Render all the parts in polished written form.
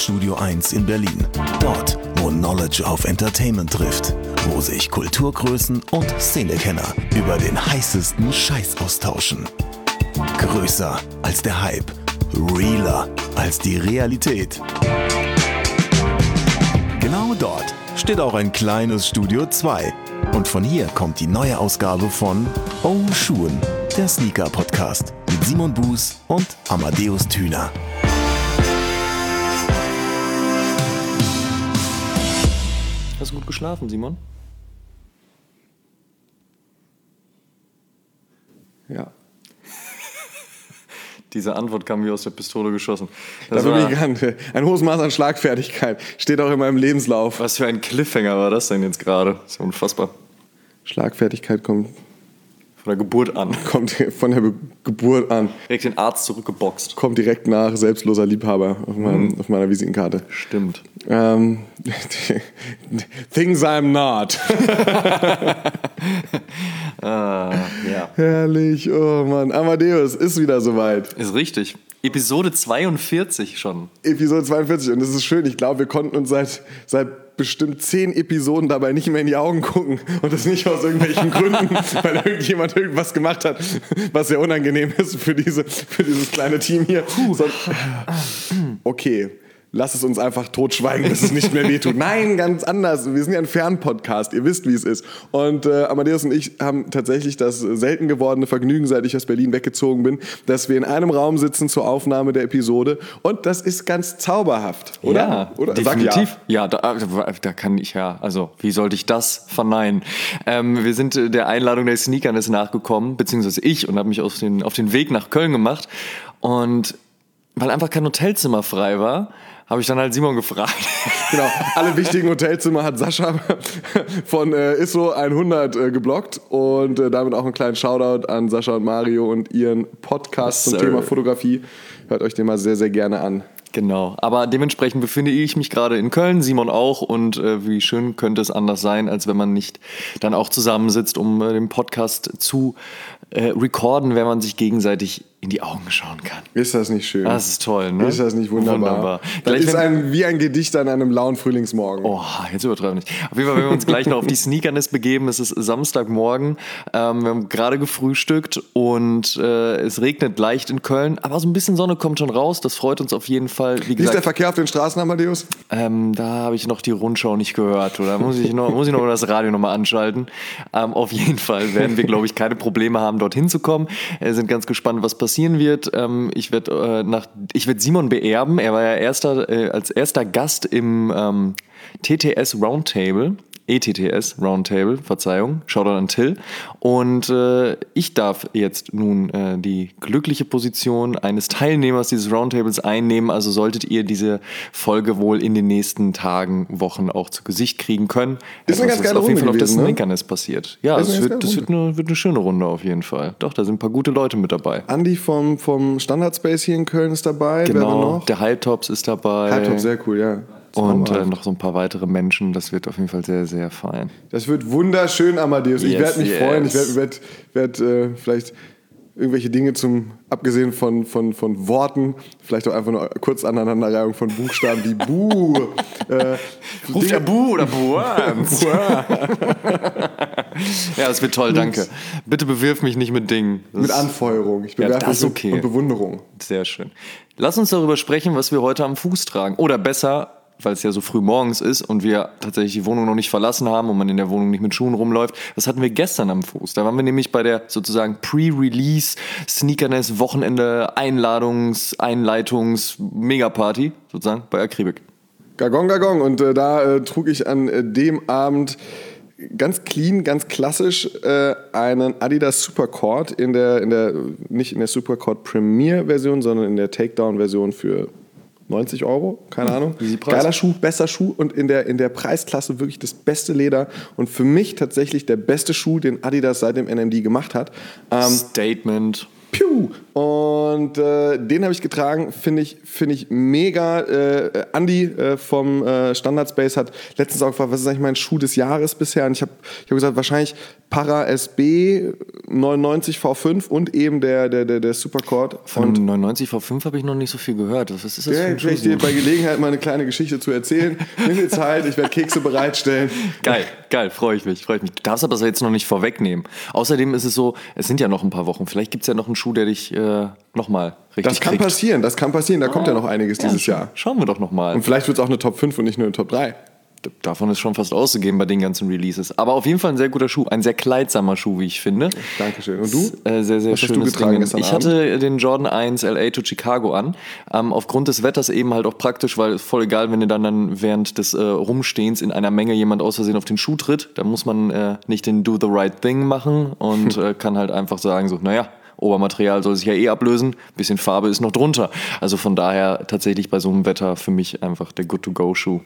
Studio 1 in Berlin. Dort, wo Knowledge auf Entertainment trifft. Wo sich Kulturgrößen und Szenekenner über den heißesten Scheiß austauschen. Größer als der Hype. Realer als die Realität. Genau dort steht auch ein kleines Studio 2. Und von hier kommt die neue Ausgabe von Oh Schuhen, der Sneaker-Podcast mit Simon Buß und Amadeus Thüner. Hast du gut geschlafen, Simon? Ja. Diese Antwort kam wie aus der Pistole geschossen. Ein hohes Maß an Schlagfertigkeit steht auch in meinem Lebenslauf. Was für ein Cliffhanger war das denn jetzt gerade? Das ist ja unfassbar. Schlagfertigkeit kommt von der Geburt an. Kommt von der Geburt an. Direkt den Arzt zurückgeboxt. Kommt direkt nach selbstloser Liebhaber auf meiner Visitenkarte. Stimmt. Things I'm not. Ja. Herrlich, oh Mann. Amadeus, ist wieder soweit. Ist richtig. Episode 42 schon. Episode 42 und das ist schön. Ich glaube, wir konnten uns seit bestimmt 10 Episoden dabei nicht mehr in die Augen gucken und das nicht aus irgendwelchen Gründen, weil irgendjemand irgendwas gemacht hat, was sehr unangenehm ist für dieses kleine Team hier. Okay. Lass es uns einfach totschweigen, dass es nicht mehr wehtut. Nein, ganz anders. Wir sind ja ein Fernpodcast. Ihr wisst, wie es ist. Und Amadeus und ich haben tatsächlich das selten gewordene Vergnügen, seit ich aus Berlin weggezogen bin, dass wir in einem Raum sitzen zur Aufnahme der Episode. Und das ist ganz zauberhaft, oder? Ja, oder? definitiv. Ja, da kann ich ja. Also, wie sollte ich das verneinen? Wir sind der Einladung der Sneakerness nachgekommen, beziehungsweise ich, und habe mich auf den Weg nach Köln gemacht. Und weil einfach kein Hotelzimmer frei war, habe ich dann halt Simon gefragt. Genau, alle wichtigen Hotelzimmer hat Sascha von ISO 100 geblockt und damit auch einen kleinen Shoutout an Sascha und Mario und ihren Podcast zum Thema Fotografie. Hört euch den mal sehr, sehr gerne an. Genau, aber dementsprechend befinde ich mich gerade in Köln, Simon auch, und wie schön könnte es anders sein, als wenn man nicht dann auch zusammensitzt, um den Podcast zu recorden, wenn man sich gegenseitig in die Augen schauen kann. Ist das nicht schön? Das ist toll, ne? Ist das nicht wunderbar? Das ist wie ein Gedicht an einem lauen Frühlingsmorgen. Oh, jetzt übertreiben nicht. Auf jeden Fall, wenn wir uns gleich noch auf die Sneakerness begeben, es ist Samstagmorgen, wir haben gerade gefrühstückt und es regnet leicht in Köln, aber so ein bisschen Sonne kommt schon raus, das freut uns auf jeden Fall. Wie ist der Verkehr auf den Straßen, Amadeus? Da habe ich noch die Rundschau nicht gehört, oder muss ich noch das Radio nochmal anschalten. Auf jeden Fall werden wir, glaube ich, keine Probleme haben, dorthin zu kommen. Wir sind ganz gespannt, was passieren wird. Ich werd Simon beerben. Er war ja als erster Gast im ETTS Roundtable, Verzeihung, Shoutout an Till. Und ich darf jetzt nun die glückliche Position eines Teilnehmers dieses Roundtables einnehmen. Also solltet ihr diese Folge wohl in den nächsten Tagen, Wochen auch zu Gesicht kriegen können. Ist eine ganz geile Runde gewesen, auf der Sneakerness passiert. Ja, das wird eine schöne Runde auf jeden Fall. Doch, da sind ein paar gute Leute mit dabei. Andi vom Standard Space hier in Köln ist dabei. Genau, der Hypetops ist dabei. Hypetops, sehr cool, ja. Und noch so ein paar weitere Menschen. Das wird auf jeden Fall sehr, sehr fein. Das wird wunderschön, Amadeus. Ich werde mich freuen. Ich werde vielleicht irgendwelche Dinge abgesehen von Worten, vielleicht auch einfach nur kurz Aneinanderreihung von Buchstaben wie Bu. Ruft ja Bu oder Bu? Ja, das wird toll, danke. Bitte bewirf mich nicht mit Dingen. Mit Anfeuerung. Ich bewerfe mich mit Bewunderung. Sehr schön. Lass uns darüber sprechen, was wir heute am Fuß tragen. Oder besser, weil es ja so früh morgens ist und wir tatsächlich die Wohnung noch nicht verlassen haben und man in der Wohnung nicht mit Schuhen rumläuft. Was hatten wir gestern am Fuß? Da waren wir nämlich bei der sozusagen Pre-Release Sneakerness Wochenende Einleitungs Megaparty sozusagen bei Akribik. Gagong. Und da trug ich an dem Abend ganz clean, ganz klassisch einen Adidas Supercord nicht in der Supercord Premier Version, sondern in der Takedown Version für 90 €, keine Ahnung. Geiler Schuh, besser Schuh und in der Preisklasse wirklich das beste Leder und für mich tatsächlich der beste Schuh, den Adidas seit dem NMD gemacht hat. Statement. Piu! Und den habe ich getragen, finde ich mega. Andi vom Standard-Space hat letztens auch gefragt, was ist eigentlich mein Schuh des Jahres bisher? Und ich hab gesagt, wahrscheinlich Para SB 99 V5 und eben der Supercord. Von 99 V5 habe ich noch nicht so viel gehört. Was ist das für ein Schuh? Ich dir bei Gelegenheit mal eine kleine Geschichte zu erzählen. Nimm dir Zeit, ich werde Kekse bereitstellen. Geil, freue ich mich. Du darfst aber das jetzt noch nicht vorwegnehmen. Außerdem ist es so, es sind ja noch ein paar Wochen. Vielleicht gibt es ja noch einen Schuh, der dich nochmal richtig Das kann passieren. Da kommt ja noch einiges dieses Jahr. Schauen wir doch nochmal. Und vielleicht wird es auch eine Top 5 und nicht nur eine Top 3. Davon ist schon fast auszugehen bei den ganzen Releases. Aber auf jeden Fall ein sehr guter Schuh. Ein sehr kleidsamer Schuh, wie ich finde. Dankeschön. Und du? Sehr, sehr Was schönes hast du getragen gestern Ich Abend? hatte den Jordan 1 LA to Chicago an. Aufgrund des Wetters eben halt auch praktisch, weil es voll egal, wenn dir dann während des Rumstehens in einer Menge jemand aus Versehen auf den Schuh tritt. Da muss man nicht den Do the right thing machen und kann halt einfach sagen so, naja, Obermaterial soll sich ja eh ablösen, bisschen Farbe ist noch drunter. Also von daher tatsächlich bei so einem Wetter für mich einfach der Good-to-Go-Schuh.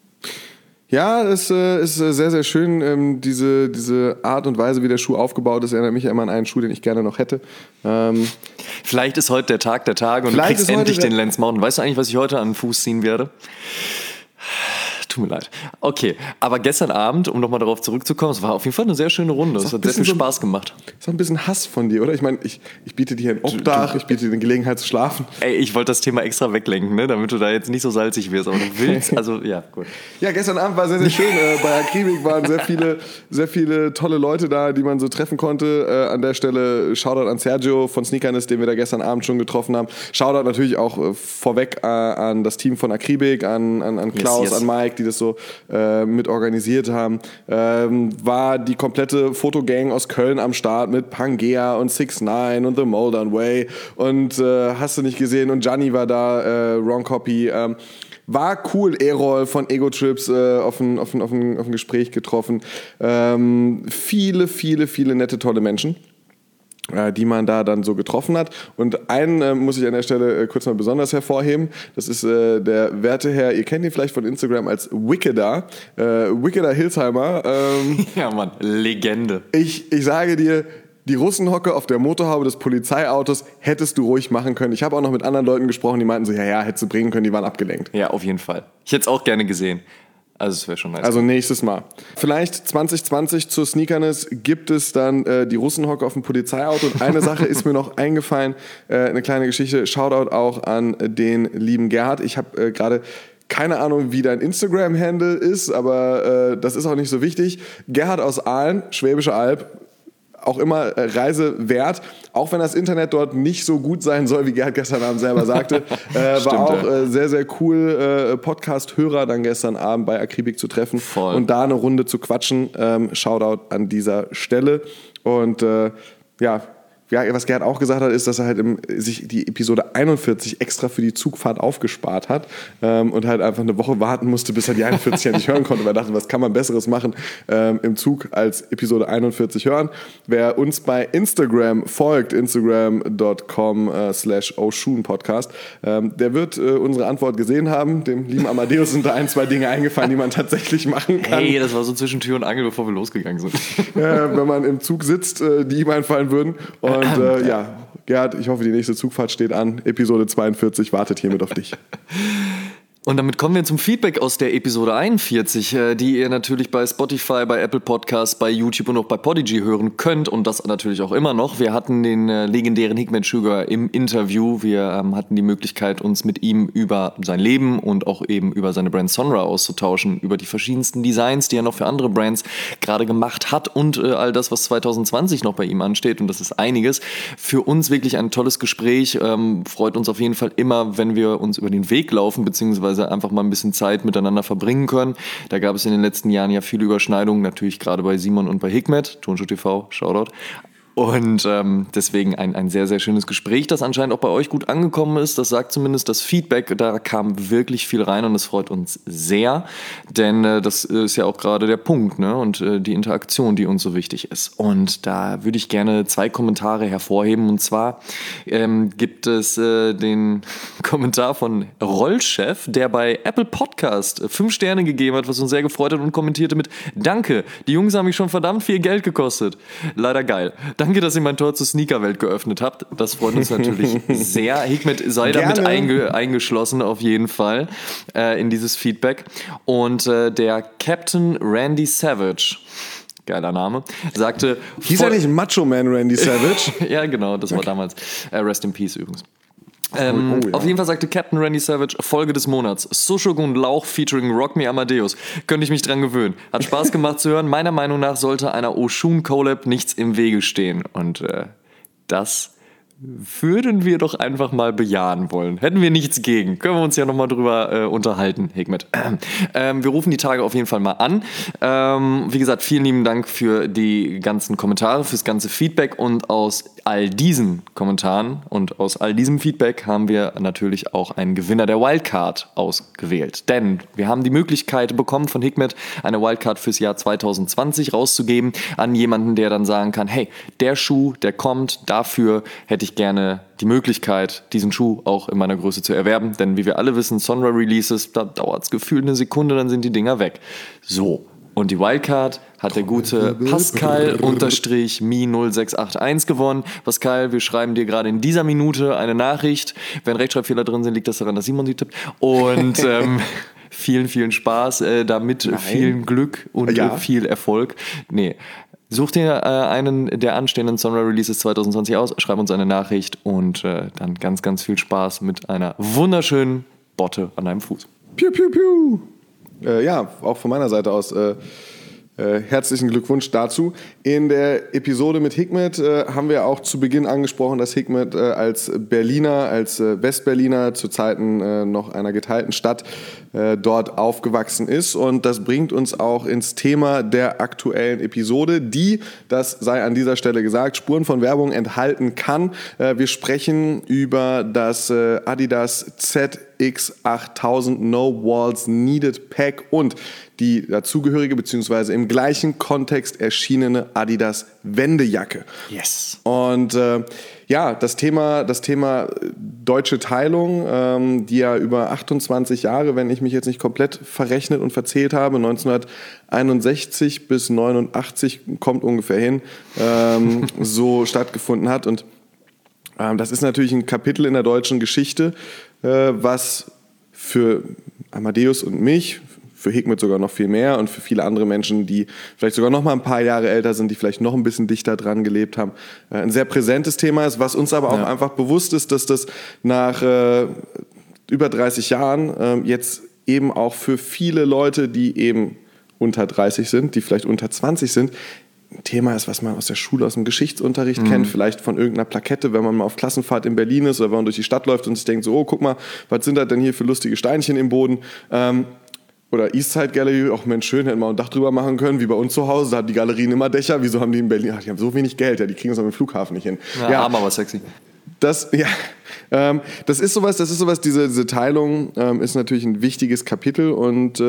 Ja, es ist sehr, sehr schön, diese Art und Weise, wie der Schuh aufgebaut ist, erinnert mich ja immer an einen Schuh, den ich gerne noch hätte. Vielleicht ist heute der Tag der Tage und du kriegst endlich den Lance Mountain. Weißt du eigentlich, was ich heute an den Fuß ziehen werde? Tut mir leid. Okay, aber gestern Abend, um nochmal darauf zurückzukommen, es war auf jeden Fall eine sehr schöne Runde. Es hat sehr viel Spaß gemacht. Ist auch ein bisschen Hass von dir, oder? Ich meine, ich biete dir ein Obdach, ich biete dir eine Gelegenheit zu schlafen. Ey, ich wollte das Thema extra weglenken, ne, damit du da jetzt nicht so salzig wirst. Aber du willst, also ja, gut. Ja, gestern Abend war sehr, sehr schön. Bei Akribik waren sehr viele tolle Leute da, die man so treffen konnte. An der Stelle Shoutout an Sergio von Sneakerness, den wir da gestern Abend schon getroffen haben. Shoutout natürlich auch vorweg an das Team von Akribik, an Klaus, an Mike, die das so mit organisiert haben. War die komplette Fotogang aus Köln am Start mit Pangea und 6ix9ine und The Modern Way und hast du nicht gesehen, und Gianni war da, Wrong Copy. War cool, Errol von Ego Trips auf ein Gespräch getroffen. Viele nette, tolle Menschen, die man da dann so getroffen hat. Und einen muss ich an der Stelle kurz mal besonders hervorheben. Das ist der werte Herr, ihr kennt ihn vielleicht von Instagram als Wickeder. Wickeder Hilsheimer. Ja, Mann, Legende. Ich sage dir, die Russenhocke auf der Motorhaube des Polizeiautos hättest du ruhig machen können. Ich habe auch noch mit anderen Leuten gesprochen, die meinten so, ja, hättest du bringen können, die waren abgelenkt. Ja, auf jeden Fall. Ich hätte es auch gerne gesehen. Also es wäre schon nice. Also nächstes Mal. Vielleicht 2020 zur Sneakerness gibt es dann die Russenhocke auf dem Polizeiauto. Und eine Sache ist mir noch eingefallen, eine kleine Geschichte. Shoutout auch an den lieben Gerhard. Ich habe gerade keine Ahnung, wie dein Instagram-Handle ist, aber das ist auch nicht so wichtig. Gerhard aus Aalen, Schwäbische Alb. Auch immer Reise wert, auch wenn das Internet dort nicht so gut sein soll, wie Gerhard gestern Abend selber sagte. War auch sehr, sehr cool, Podcast-Hörer dann gestern Abend bei Akribik zu treffen. Voll. Und da eine Runde zu quatschen. Shoutout an dieser Stelle. Und was Gerhard auch gesagt hat, ist, dass er halt sich die Episode 41 extra für die Zugfahrt aufgespart hat und halt einfach eine Woche warten musste, bis er die 41 ja nicht hören konnte, weil er dachte, was kann man Besseres machen im Zug als Episode 41 hören. Wer uns bei Instagram folgt, instagram.com/oshun-podcast, der wird unsere Antwort gesehen haben. Dem lieben Amadeus sind da 1-2 Dinge eingefallen, die man tatsächlich machen kann. Hey, das war so zwischen Tür und Angel, bevor wir losgegangen sind. Wenn man im Zug sitzt, die ihm einfallen würden. Und Gerhard, ich hoffe, die nächste Zugfahrt steht an. Episode 42 wartet hiermit auf dich. Und damit kommen wir zum Feedback aus der Episode 41, die ihr natürlich bei Spotify, bei Apple Podcasts, bei YouTube und auch bei Podigy hören könnt und das natürlich auch immer noch. Wir hatten den legendären Hikmet Sugar im Interview. Wir hatten die Möglichkeit, uns mit ihm über sein Leben und auch eben über seine Brand Sonra auszutauschen, über die verschiedensten Designs, die er noch für andere Brands gerade gemacht hat und all das, was 2020 noch bei ihm ansteht, und das ist einiges. Für uns wirklich ein tolles Gespräch, freut uns auf jeden Fall immer, wenn wir uns über den Weg laufen, beziehungsweise einfach mal ein bisschen Zeit miteinander verbringen können. Da gab es in den letzten Jahren ja viele Überschneidungen, natürlich gerade bei Simon und bei Hikmet, Turnschuh TV, Shoutout. Und deswegen ein sehr, sehr schönes Gespräch, das anscheinend auch bei euch gut angekommen ist. Das sagt zumindest das Feedback. Da kam wirklich viel rein und das freut uns sehr. Denn das ist ja auch gerade der Punkt, ne? Und die Interaktion, die uns so wichtig ist. Und da würde ich gerne 2 Kommentare hervorheben. Und zwar gibt es den Kommentar von Rollchef, der bei Apple Podcast 5 Sterne gegeben hat, was uns sehr gefreut hat, und kommentierte mit: Danke, die Jungs haben mich schon verdammt viel Geld gekostet. Leider geil. Danke, dass ihr mein Tor zur Sneakerwelt geöffnet habt. Das freut uns natürlich sehr. Hikmet sei damit eingeschlossen auf jeden Fall in dieses Feedback. Und der Captain Randy Savage, geiler Name, sagte... Hieß er nicht Macho Man Randy Savage? Ja, genau, das war damals. Rest in Peace übrigens. Ja. Auf jeden Fall sagte Captain Randy Savage, Folge des Monats, Sushogun Lauch featuring Rock Me Amadeus. Könnte ich mich dran gewöhnen. Hat Spaß gemacht zu hören. Meiner Meinung nach sollte einer Oshun Collab nichts im Wege stehen. Und das würden wir doch einfach mal bejahen wollen. Hätten wir nichts gegen. Können wir uns ja nochmal drüber unterhalten, Hikmet. Wir rufen die Tage auf jeden Fall mal an. Wie gesagt, vielen lieben Dank für die ganzen Kommentare, fürs ganze Feedback. Und aus all diesen Kommentaren und aus all diesem Feedback haben wir natürlich auch einen Gewinner der Wildcard ausgewählt. Denn wir haben die Möglichkeit bekommen von Hikmet, eine Wildcard fürs Jahr 2020 rauszugeben an jemanden, der dann sagen kann, hey, der Schuh, der kommt, dafür hätte ich gerne die Möglichkeit, diesen Schuh auch in meiner Größe zu erwerben. Denn wie wir alle wissen, Sonra-Releases, da dauert es gefühlt eine Sekunde, dann sind die Dinger weg. So, und die Wildcard hat der gute Pascal-Mi0681 gewonnen. Pascal, wir schreiben dir gerade in dieser Minute eine Nachricht. Wenn Rechtschreibfehler drin sind, liegt das daran, dass Simon sie tippt. Und vielen, vielen Spaß damit, vielen Glück und viel Erfolg. Nee. Such dir einen der anstehenden Sonra-Releases 2020 aus, schreib uns eine Nachricht und dann ganz, ganz viel Spaß mit einer wunderschönen Botte an deinem Fuß. Piu, piu, piu. Ja, auch von meiner Seite aus herzlichen Glückwunsch dazu. In der Episode mit Hikmet haben wir auch zu Beginn angesprochen, dass Hikmet als Berliner, als Westberliner zu Zeiten noch einer geteilten Stadt dort aufgewachsen ist. Und das bringt uns auch ins Thema der aktuellen Episode, die, das sei an dieser Stelle gesagt, Spuren von Werbung enthalten kann. Wir sprechen über das Adidas ZX8000 No Walls Needed Pack und die dazugehörige bzw. im gleichen Kontext erschienene Adidas Wendejacke. Yes. Und das Thema deutsche Teilung, die ja über 28 Jahre, wenn ich mich jetzt nicht komplett verrechnet und verzählt habe, 1961 bis 89 kommt ungefähr hin, so stattgefunden hat. Und das ist natürlich ein Kapitel in der deutschen Geschichte, was für Amadeus und mich, für Hikmet sogar noch viel mehr und für viele andere Menschen, die vielleicht sogar noch mal ein paar Jahre älter sind, die vielleicht noch ein bisschen dichter dran gelebt haben, ein sehr präsentes Thema ist, was uns aber auch einfach bewusst ist, dass das nach über 30 Jahren jetzt eben auch für viele Leute, die eben unter 30 sind, die vielleicht unter 20 sind, ein Thema ist, was man aus der Schule, aus dem Geschichtsunterricht kennt, vielleicht von irgendeiner Plakette, wenn man mal auf Klassenfahrt in Berlin ist oder wenn man durch die Stadt läuft und sich denkt so, oh, guck mal, was sind das denn hier für lustige Steinchen im Boden? Oder Eastside Gallery, auch Mensch, schön, hätten wir ein Dach drüber machen können, wie bei uns zu Hause, da haben die Galerien immer Dächer, wieso haben die in Berlin, die haben so wenig Geld, die kriegen es am Flughafen nicht hin. Ja, aber sexy. Das ist sowas, diese Teilung ist natürlich ein wichtiges Kapitel und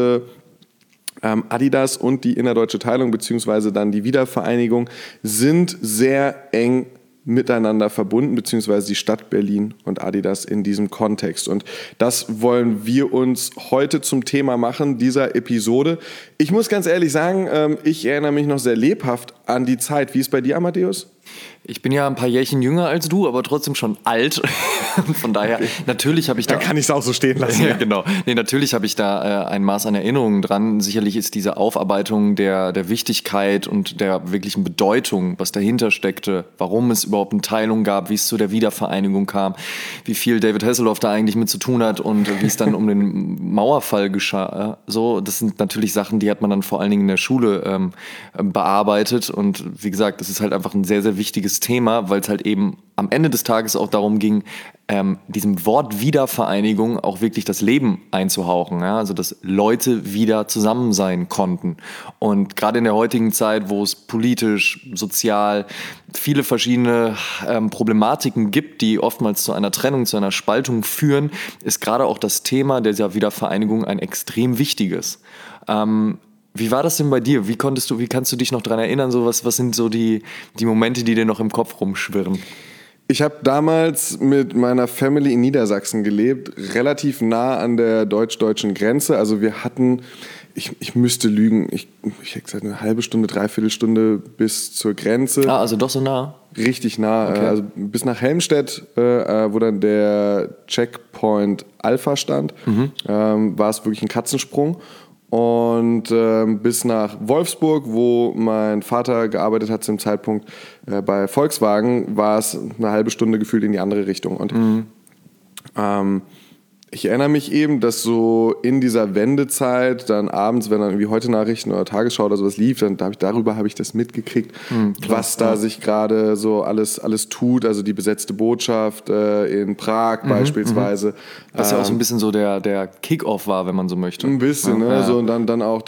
Adidas und die innerdeutsche Teilung beziehungsweise dann die Wiedervereinigung sind sehr eng miteinander verbunden, beziehungsweise die Stadt Berlin und Adidas in diesem Kontext. Und das wollen wir uns heute zum Thema machen, dieser Episode. Ich muss ganz ehrlich sagen, ich erinnere mich noch sehr lebhaft an die Zeit. Wie ist es bei dir, Amadeus? Ich bin ja ein paar Jährchen jünger als du, aber trotzdem schon alt. Von daher, natürlich habe ich da... Dann kann ich es auch so stehen lassen. Ja, genau. Nee, natürlich habe ich da ein Maß an Erinnerungen dran. Sicherlich ist diese Aufarbeitung der Wichtigkeit und der wirklichen Bedeutung, was dahinter steckte, warum es überhaupt eine Teilung gab, wie es zu der Wiedervereinigung kam, wie viel David Hasselhoff da eigentlich mit zu tun hat und wie es dann um den Mauerfall geschah. So, das sind natürlich Sachen, die hat man dann vor allen Dingen in der Schule bearbeitet. Und wie gesagt, das ist halt einfach ein sehr, sehr wichtiges Thema, weil es halt eben am Ende des Tages auch darum ging, diesem Wort Wiedervereinigung auch wirklich das Leben einzuhauchen. Ja? Also, dass Leute wieder zusammen sein konnten. Und gerade in der heutigen Zeit, wo es politisch, sozial viele verschiedene Problematiken gibt, die oftmals zu einer Trennung, zu einer Spaltung führen, ist gerade auch das Thema dieser Wiedervereinigung ein extrem wichtiges. Wie war das denn bei dir? Wie kannst du dich noch daran erinnern? So was sind so die Momente, die dir noch im Kopf rumschwirren? Ich habe damals mit meiner Family in Niedersachsen gelebt, relativ nah an der deutsch-deutschen Grenze. Also wir hatten, ich müsste lügen, ich hätte gesagt eine halbe Stunde, dreiviertel Stunde bis zur Grenze. Ah, also doch so nah? richtig nah. Also bis nach Helmstedt, wo dann der Checkpoint Alpha stand, war es wirklich ein Katzensprung. Und bis nach Wolfsburg, wo mein Vater gearbeitet hat zum Zeitpunkt bei Volkswagen, war es eine halbe Stunde gefühlt in die andere Richtung. Und ich erinnere mich eben, dass so in dieser Wendezeit dann abends, wenn dann irgendwie Heute-Nachrichten oder Tagesschau oder sowas lief, dann darüber habe ich das mitgekriegt, was da sich gerade so alles tut. Also die besetzte Botschaft in Prag beispielsweise. Was ja auch so ein bisschen so der Kick-Off war, wenn man so möchte. Ein bisschen, ne? Ja. So, und dann auch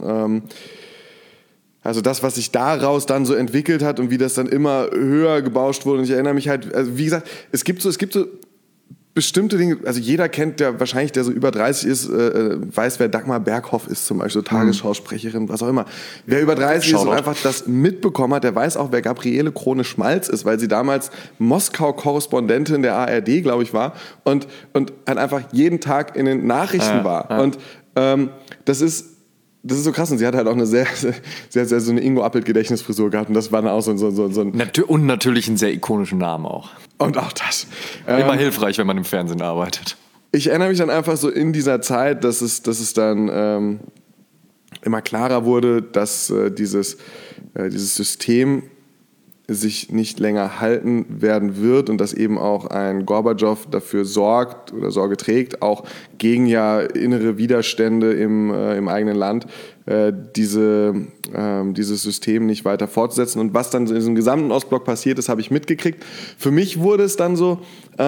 also das, was sich daraus dann so entwickelt hat und wie das dann immer höher gebauscht wurde. Und ich erinnere mich halt, also wie gesagt, es gibt so bestimmte Dinge, also jeder kennt, der wahrscheinlich, der so über 30 ist, weiß, wer Dagmar Berghoff ist, zum Beispiel, so Tagesschausprecherin, was auch immer. Wer über 30 ist und einfach das mitbekommen hat, der weiß auch, wer Gabriele Krone-Schmalz ist, weil sie damals Moskau-Korrespondentin der ARD, glaube ich, war und halt einfach jeden Tag in den Nachrichten war. Ja. Und das ist so krass. Und sie hat halt auch eine sehr so eine Ingo Appelt-Gedächtnisfrisur gehabt. Und das war dann auch so ein... Und natürlich einen sehr ikonischen Namen auch. Und auch das. Immer hilfreich, wenn man im Fernsehen arbeitet. Ich erinnere mich dann einfach so in dieser Zeit, dass es dann immer klarer wurde, dass dieses System sich nicht länger halten werden wird und dass eben auch ein Gorbatschow dafür sorgt oder Sorge trägt, auch gegen ja innere Widerstände im eigenen Land, dieses System nicht weiter fortzusetzen. Und was dann in diesem gesamten Ostblock passiert ist, habe ich mitgekriegt. Für mich wurde es dann so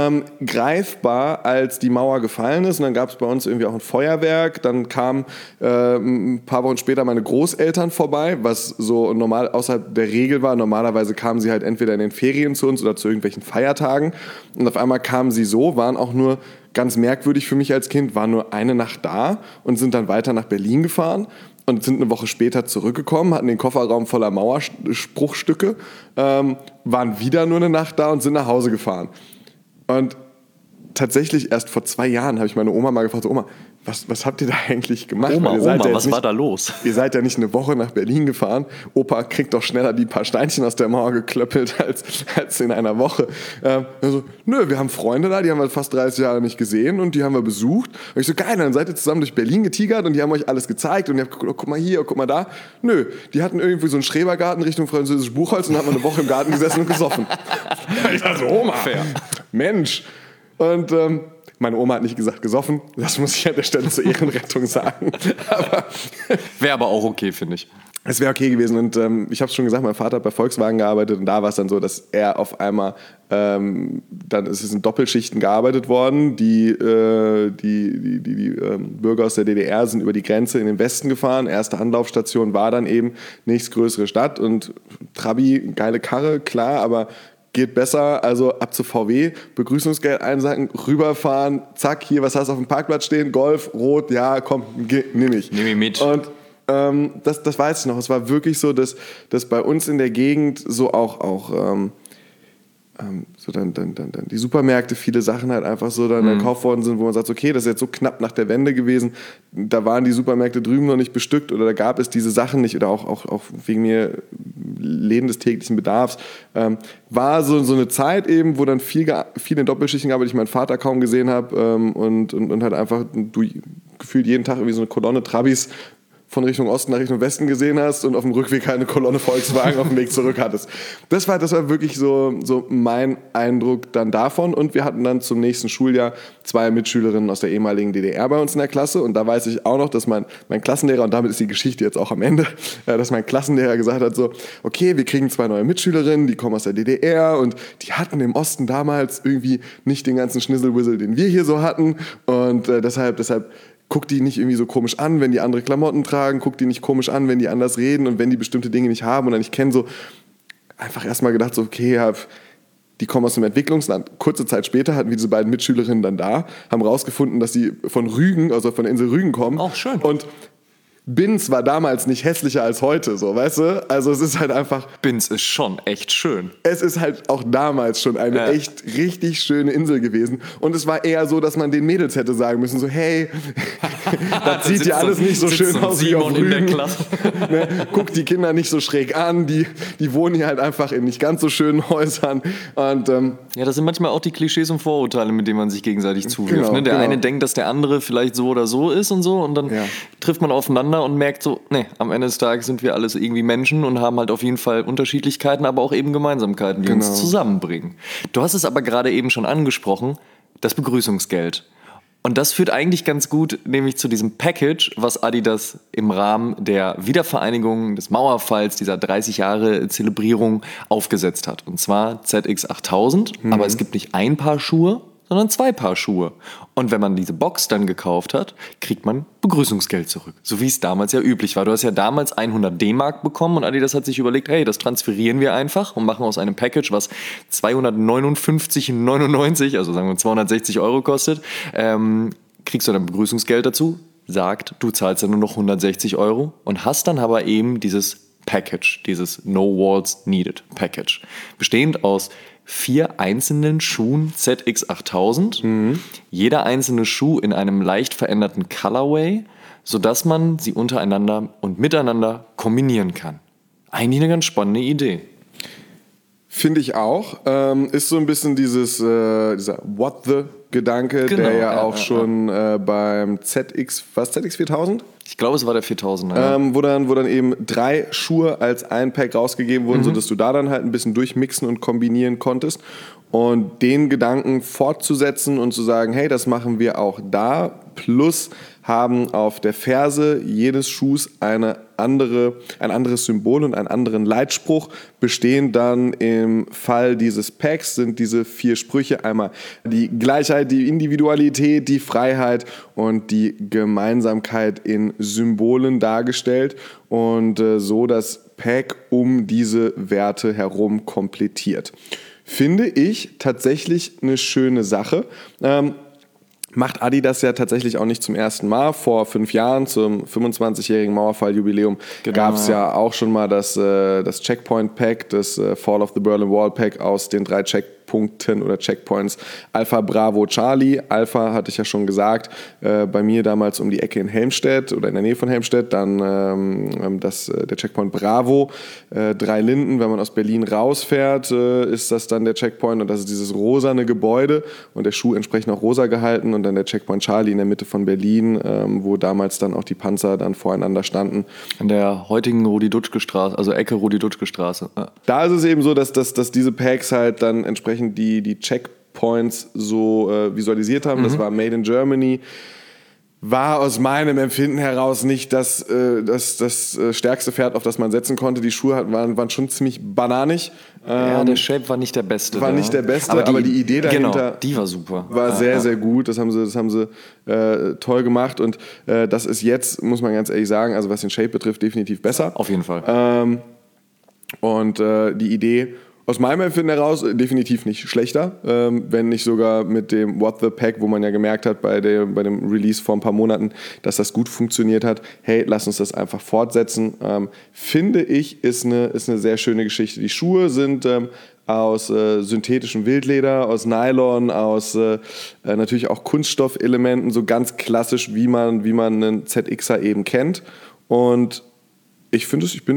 greifbar, als die Mauer gefallen ist. Und dann gab es bei uns irgendwie auch ein Feuerwerk. Dann kamen ein paar Wochen später meine Großeltern vorbei, was so normal außerhalb der Regel war. Normalerweise kamen sie halt entweder in den Ferien zu uns oder zu irgendwelchen Feiertagen. Und auf einmal kamen sie so, waren auch nur ganz merkwürdig für mich als Kind, waren nur eine Nacht da und sind dann weiter nach Berlin gefahren. Und sind eine Woche später zurückgekommen, hatten den Kofferraum voller Mauerspruchstücke, waren wieder nur eine Nacht da und sind nach Hause gefahren. Und tatsächlich erst vor 2 Jahren habe ich meine Oma mal gefragt, Oma, was habt ihr da eigentlich gemacht? Oma, was war da los? Ihr seid ja nicht eine Woche nach Berlin gefahren. Opa kriegt doch schneller die paar Steinchen aus der Mauer geklöppelt als in einer Woche. Also, nö, wir haben Freunde da, die haben wir fast 30 Jahre nicht gesehen und die haben wir besucht. Und ich so, geil, dann seid ihr zusammen durch Berlin getigert und die haben euch alles gezeigt und ihr habt geguckt, oh, guck mal hier, oh, guck mal da. Nö, die hatten irgendwie so einen Schrebergarten Richtung französisches Buchholz und haben eine Woche im Garten gesessen und gesoffen. Ich dachte, Oma, Mensch. Und meine Oma hat nicht gesagt gesoffen, das muss ich an der Stelle zur Ehrenrettung sagen. Wäre aber auch okay, finde ich. Es wäre okay gewesen und ich habe es schon gesagt, mein Vater hat bei Volkswagen gearbeitet und da war es dann so, dass er auf einmal, dann ist es in Doppelschichten gearbeitet worden, die Bürger aus der DDR sind über die Grenze in den Westen gefahren, erste Anlaufstation war dann eben nächstgrößere Stadt und Trabi, geile Karre, klar, aber geht besser, also ab zu VW, Begrüßungsgeld einsacken, rüberfahren, zack, hier, was hast du auf dem Parkplatz stehen? Golf, Rot, ja, komm, nimm ich. Nimm ich mit. Und das weiß ich noch, es war wirklich so, dass bei uns in der Gegend so auch so dann die Supermärkte, viele Sachen halt einfach so dann gekauft worden sind, wo man sagt, okay, das ist jetzt so knapp nach der Wende gewesen, da waren die Supermärkte drüben noch nicht bestückt oder da gab es diese Sachen nicht oder auch wegen mir Läden des täglichen Bedarfs. War so eine Zeit eben, wo dann viel in Doppelschichten gearbeitet, ich meinen Vater kaum gesehen habe und halt einfach du gefühlt jeden Tag irgendwie so eine Kolonne Trabis von Richtung Osten nach Richtung Westen gesehen hast und auf dem Rückweg eine Kolonne Volkswagen auf dem Weg zurück hattest. Das war wirklich so mein Eindruck dann davon. Und wir hatten dann zum nächsten Schuljahr 2 Mitschülerinnen aus der ehemaligen DDR bei uns in der Klasse. Und da weiß ich auch noch, dass mein Klassenlehrer, und damit ist die Geschichte jetzt auch am Ende, dass mein Klassenlehrer gesagt hat so, okay, wir kriegen 2 neue Mitschülerinnen, die kommen aus der DDR und die hatten im Osten damals irgendwie nicht den ganzen Schnisselwissel, den wir hier so hatten. Und deshalb guck die nicht irgendwie so komisch an, wenn die andere Klamotten tragen, guck die nicht komisch an, wenn die anders reden und wenn die bestimmte Dinge nicht haben oder nicht kennen, so einfach erstmal gedacht, so okay, die kommen aus dem Entwicklungsland. Kurze Zeit später hatten wir diese beiden Mitschülerinnen dann da, haben rausgefunden, dass sie von Rügen, also von der Insel Rügen kommen. Auch schön. Und Binz war damals nicht hässlicher als heute, so, weißt du? Also es ist halt einfach... Binz ist schon echt schön. Es ist halt auch damals schon eine echt richtig schöne Insel gewesen. Und es war eher so, dass man den Mädels hätte sagen müssen, so, hey, das sieht ja alles nicht so schön aus wie auf Rügen. Ne? Guck die Kinder nicht so schräg an, die wohnen hier halt einfach in nicht ganz so schönen Häusern. Und, ja, das sind manchmal auch die Klischees und Vorurteile, mit denen man sich gegenseitig zuwirft. Ne? Der eine denkt, dass der andere vielleicht so oder so ist und so und dann trifft man aufeinander und merkt so, nee, am Ende des Tages sind wir alles irgendwie Menschen und haben halt auf jeden Fall Unterschiedlichkeiten, aber auch eben Gemeinsamkeiten, die uns zusammenbringen. Du hast es aber gerade eben schon angesprochen, das Begrüßungsgeld. Und das führt eigentlich ganz gut nämlich zu diesem Package, was Adidas im Rahmen der Wiedervereinigung des Mauerfalls, dieser 30 Jahre Zelebrierung aufgesetzt hat. Und zwar ZX 8000, aber es gibt nicht ein Paar Schuhe, sondern 2 Paar Schuhe. Und wenn man diese Box dann gekauft hat, kriegt man Begrüßungsgeld zurück. So wie es damals ja üblich war. Du hast ja damals 100 D-Mark bekommen und Adidas hat sich überlegt, hey, das transferieren wir einfach und machen aus einem Package, was 259,99, also sagen wir 260 € kostet, kriegst du dann Begrüßungsgeld dazu, sagt, du zahlst dann nur noch 160 € und hast dann aber eben dieses Package, dieses No Walls Needed Package, bestehend aus 4 einzelnen Schuhen ZX 8000, jeder einzelne Schuh in einem leicht veränderten Colorway, sodass man sie untereinander und miteinander kombinieren kann. Eigentlich eine ganz spannende Idee. Finde ich auch. Ist so ein bisschen dieser What the Gedanke, der ja auch schon beim ZX 4000? Ich glaube, es war der 4000er. Ja. Wo dann eben 3 Schuhe als ein Pack rausgegeben wurden, sodass du da dann halt ein bisschen durchmixen und kombinieren konntest. Und den Gedanken fortzusetzen und zu sagen, hey, das machen wir auch da, plus haben auf der Ferse jedes Schuhs ein anderes Symbol und einen anderen Leitspruch, bestehen dann im Fall dieses Packs, sind diese 4 Sprüche, einmal die Gleichheit, die Individualität, die Freiheit und die Gemeinsamkeit in Symbolen dargestellt und so das Pack um diese Werte herum komplettiert. Finde ich tatsächlich eine schöne Sache. Macht Adidas ja tatsächlich auch nicht zum ersten Mal. Vor 5 Jahren, zum 25-jährigen Mauerfall-Jubiläum, gab es ja auch schon mal das Checkpoint-Pack, das Fall of the Berlin Wall Pack aus den 3 Checkpunkten oder Checkpoints Alpha, Bravo, Charlie. Alpha hatte ich ja schon gesagt, bei mir damals um die Ecke in Helmstedt oder in der Nähe von Helmstedt. Dann der Checkpoint Bravo, 3 Linden. Wenn man aus Berlin rausfährt, ist das dann der Checkpoint und das ist dieses rosane Gebäude und der Schuh entsprechend auch rosa gehalten und dann der Checkpoint Charlie in der Mitte von Berlin, wo damals dann auch die Panzer dann voreinander standen. An der heutigen Rudi-Dutschke-Straße, also Ecke Rudi-Dutschke-Straße. Ja. Da ist es eben so, dass diese Packs halt dann entsprechend die Checkpoints so visualisiert haben. Das war Made in Germany. War aus meinem Empfinden heraus nicht das stärkste Pferd, auf das man setzen konnte. Die Schuhe waren schon ziemlich bananig. Ja, der Shape war nicht der beste. War nicht der beste, aber die Idee dahinter die war super. War sehr, sehr gut. Das haben sie toll gemacht. Und das ist jetzt, muss man ganz ehrlich sagen, also was den Shape betrifft, definitiv besser. Auf jeden Fall. Und die Idee aus meinem Empfinden heraus definitiv nicht schlechter, wenn nicht sogar mit dem What the Pack, wo man ja gemerkt hat bei dem Release vor ein paar Monaten, dass das gut funktioniert hat. Hey, lass uns das einfach fortsetzen. Finde ich, ist eine sehr schöne Geschichte. Die Schuhe sind aus synthetischem Wildleder, aus Nylon, aus natürlich auch Kunststoffelementen, so ganz klassisch, wie man einen ZXer eben kennt. Und ich finde ich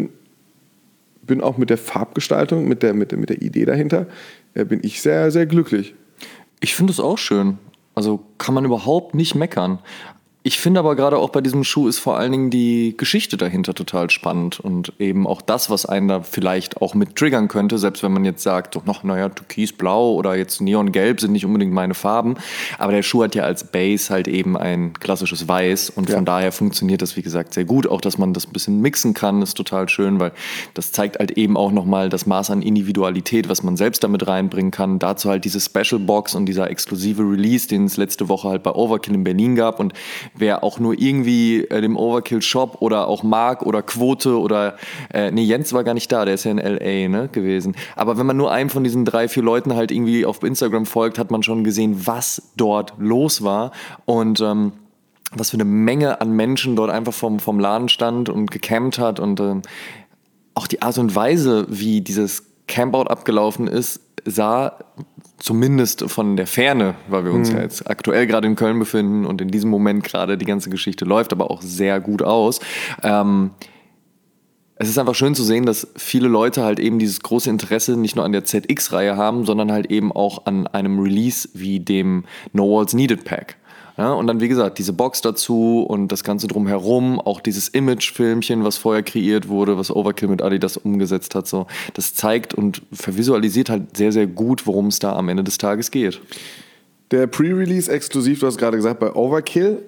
bin auch mit der Farbgestaltung, mit der Idee dahinter, bin ich sehr, sehr glücklich. Ich finde es auch schön. Also kann man überhaupt nicht meckern. Ich finde aber gerade auch bei diesem Schuh ist vor allen Dingen die Geschichte dahinter total spannend und eben auch das, was einen da vielleicht auch mit triggern könnte, selbst wenn man jetzt sagt, so, naja, türkisblau oder jetzt neongelb sind nicht unbedingt meine Farben, aber der Schuh hat ja als Base halt eben ein klassisches Weiß und von daher funktioniert das, wie gesagt, sehr gut. Auch, dass man das ein bisschen mixen kann, ist total schön, weil das zeigt halt eben auch nochmal das Maß an Individualität, was man selbst damit reinbringen kann. Dazu halt diese Special Box und dieser exklusive Release, den es letzte Woche halt bei Overkill in Berlin gab und wer auch nur irgendwie dem Overkill-Shop oder auch Mark oder Quote oder Jens war gar nicht da, der ist ja in L.A. gewesen. Aber wenn man nur einem von diesen 3-4 Leuten halt irgendwie auf Instagram folgt, hat man schon gesehen, was dort los war und was für eine Menge an Menschen dort einfach vom Laden stand und gecampt hat und auch die Art und Weise, wie dieses Campout abgelaufen ist, sah zumindest von der Ferne, weil wir uns ja jetzt aktuell gerade in Köln befinden und in diesem Moment gerade die ganze Geschichte läuft, aber auch sehr gut aus. Es ist einfach schön zu sehen, dass viele Leute halt eben dieses große Interesse nicht nur an der ZX-Reihe haben, sondern halt eben auch an einem Release wie dem No Walls Needed Pack. Ja, und dann, wie gesagt, diese Box dazu und das Ganze drumherum, auch dieses Image-Filmchen, was vorher kreiert wurde, was Overkill mit Adidas umgesetzt hat, so, das zeigt und vervisualisiert halt sehr, sehr gut, worum es da am Ende des Tages geht. Der Pre-Release exklusiv, du hast gerade gesagt, bei Overkill,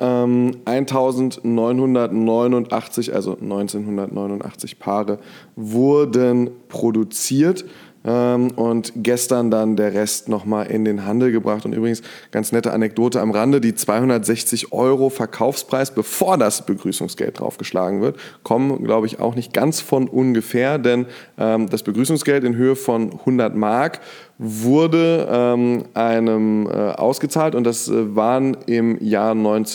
1989, also 1989 Paare wurden produziert. Und gestern dann der Rest nochmal in den Handel gebracht. Und übrigens, ganz nette Anekdote am Rande, die 260 € Verkaufspreis, bevor das Begrüßungsgeld draufgeschlagen wird, kommen, glaube ich, auch nicht ganz von ungefähr, denn das Begrüßungsgeld in Höhe von 100 Mark wurde einem ausgezahlt und das waren im Jahr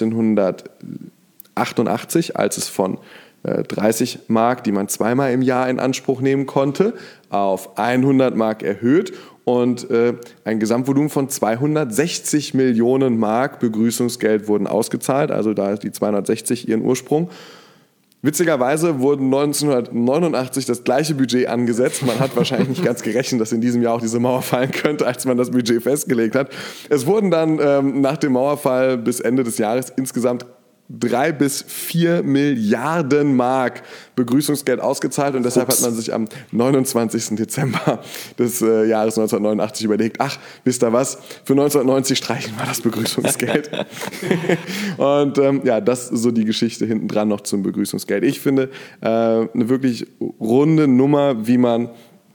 1988, als es von 30 Mark, die man zweimal im Jahr in Anspruch nehmen konnte, auf 100 Mark erhöht und ein Gesamtvolumen von 260 Millionen Mark Begrüßungsgeld wurden ausgezahlt, also da hat die 260 ihren Ursprung. Witzigerweise wurden 1989 das gleiche Budget angesetzt. Man hat wahrscheinlich nicht ganz gerechnet, dass in diesem Jahr auch diese Mauer fallen könnte, als man das Budget festgelegt hat. Es wurden dann nach dem Mauerfall bis Ende des Jahres insgesamt 3 bis 4 Milliarden Mark Begrüßungsgeld ausgezahlt und deshalb hat man sich am 29. Dezember des Jahres 1989 überlegt, ach, wisst ihr was, für 1990 streichen wir das Begrüßungsgeld. Und ja, das ist so die Geschichte hinten dran noch zum Begrüßungsgeld. Ich finde eine wirklich runde Nummer, wie man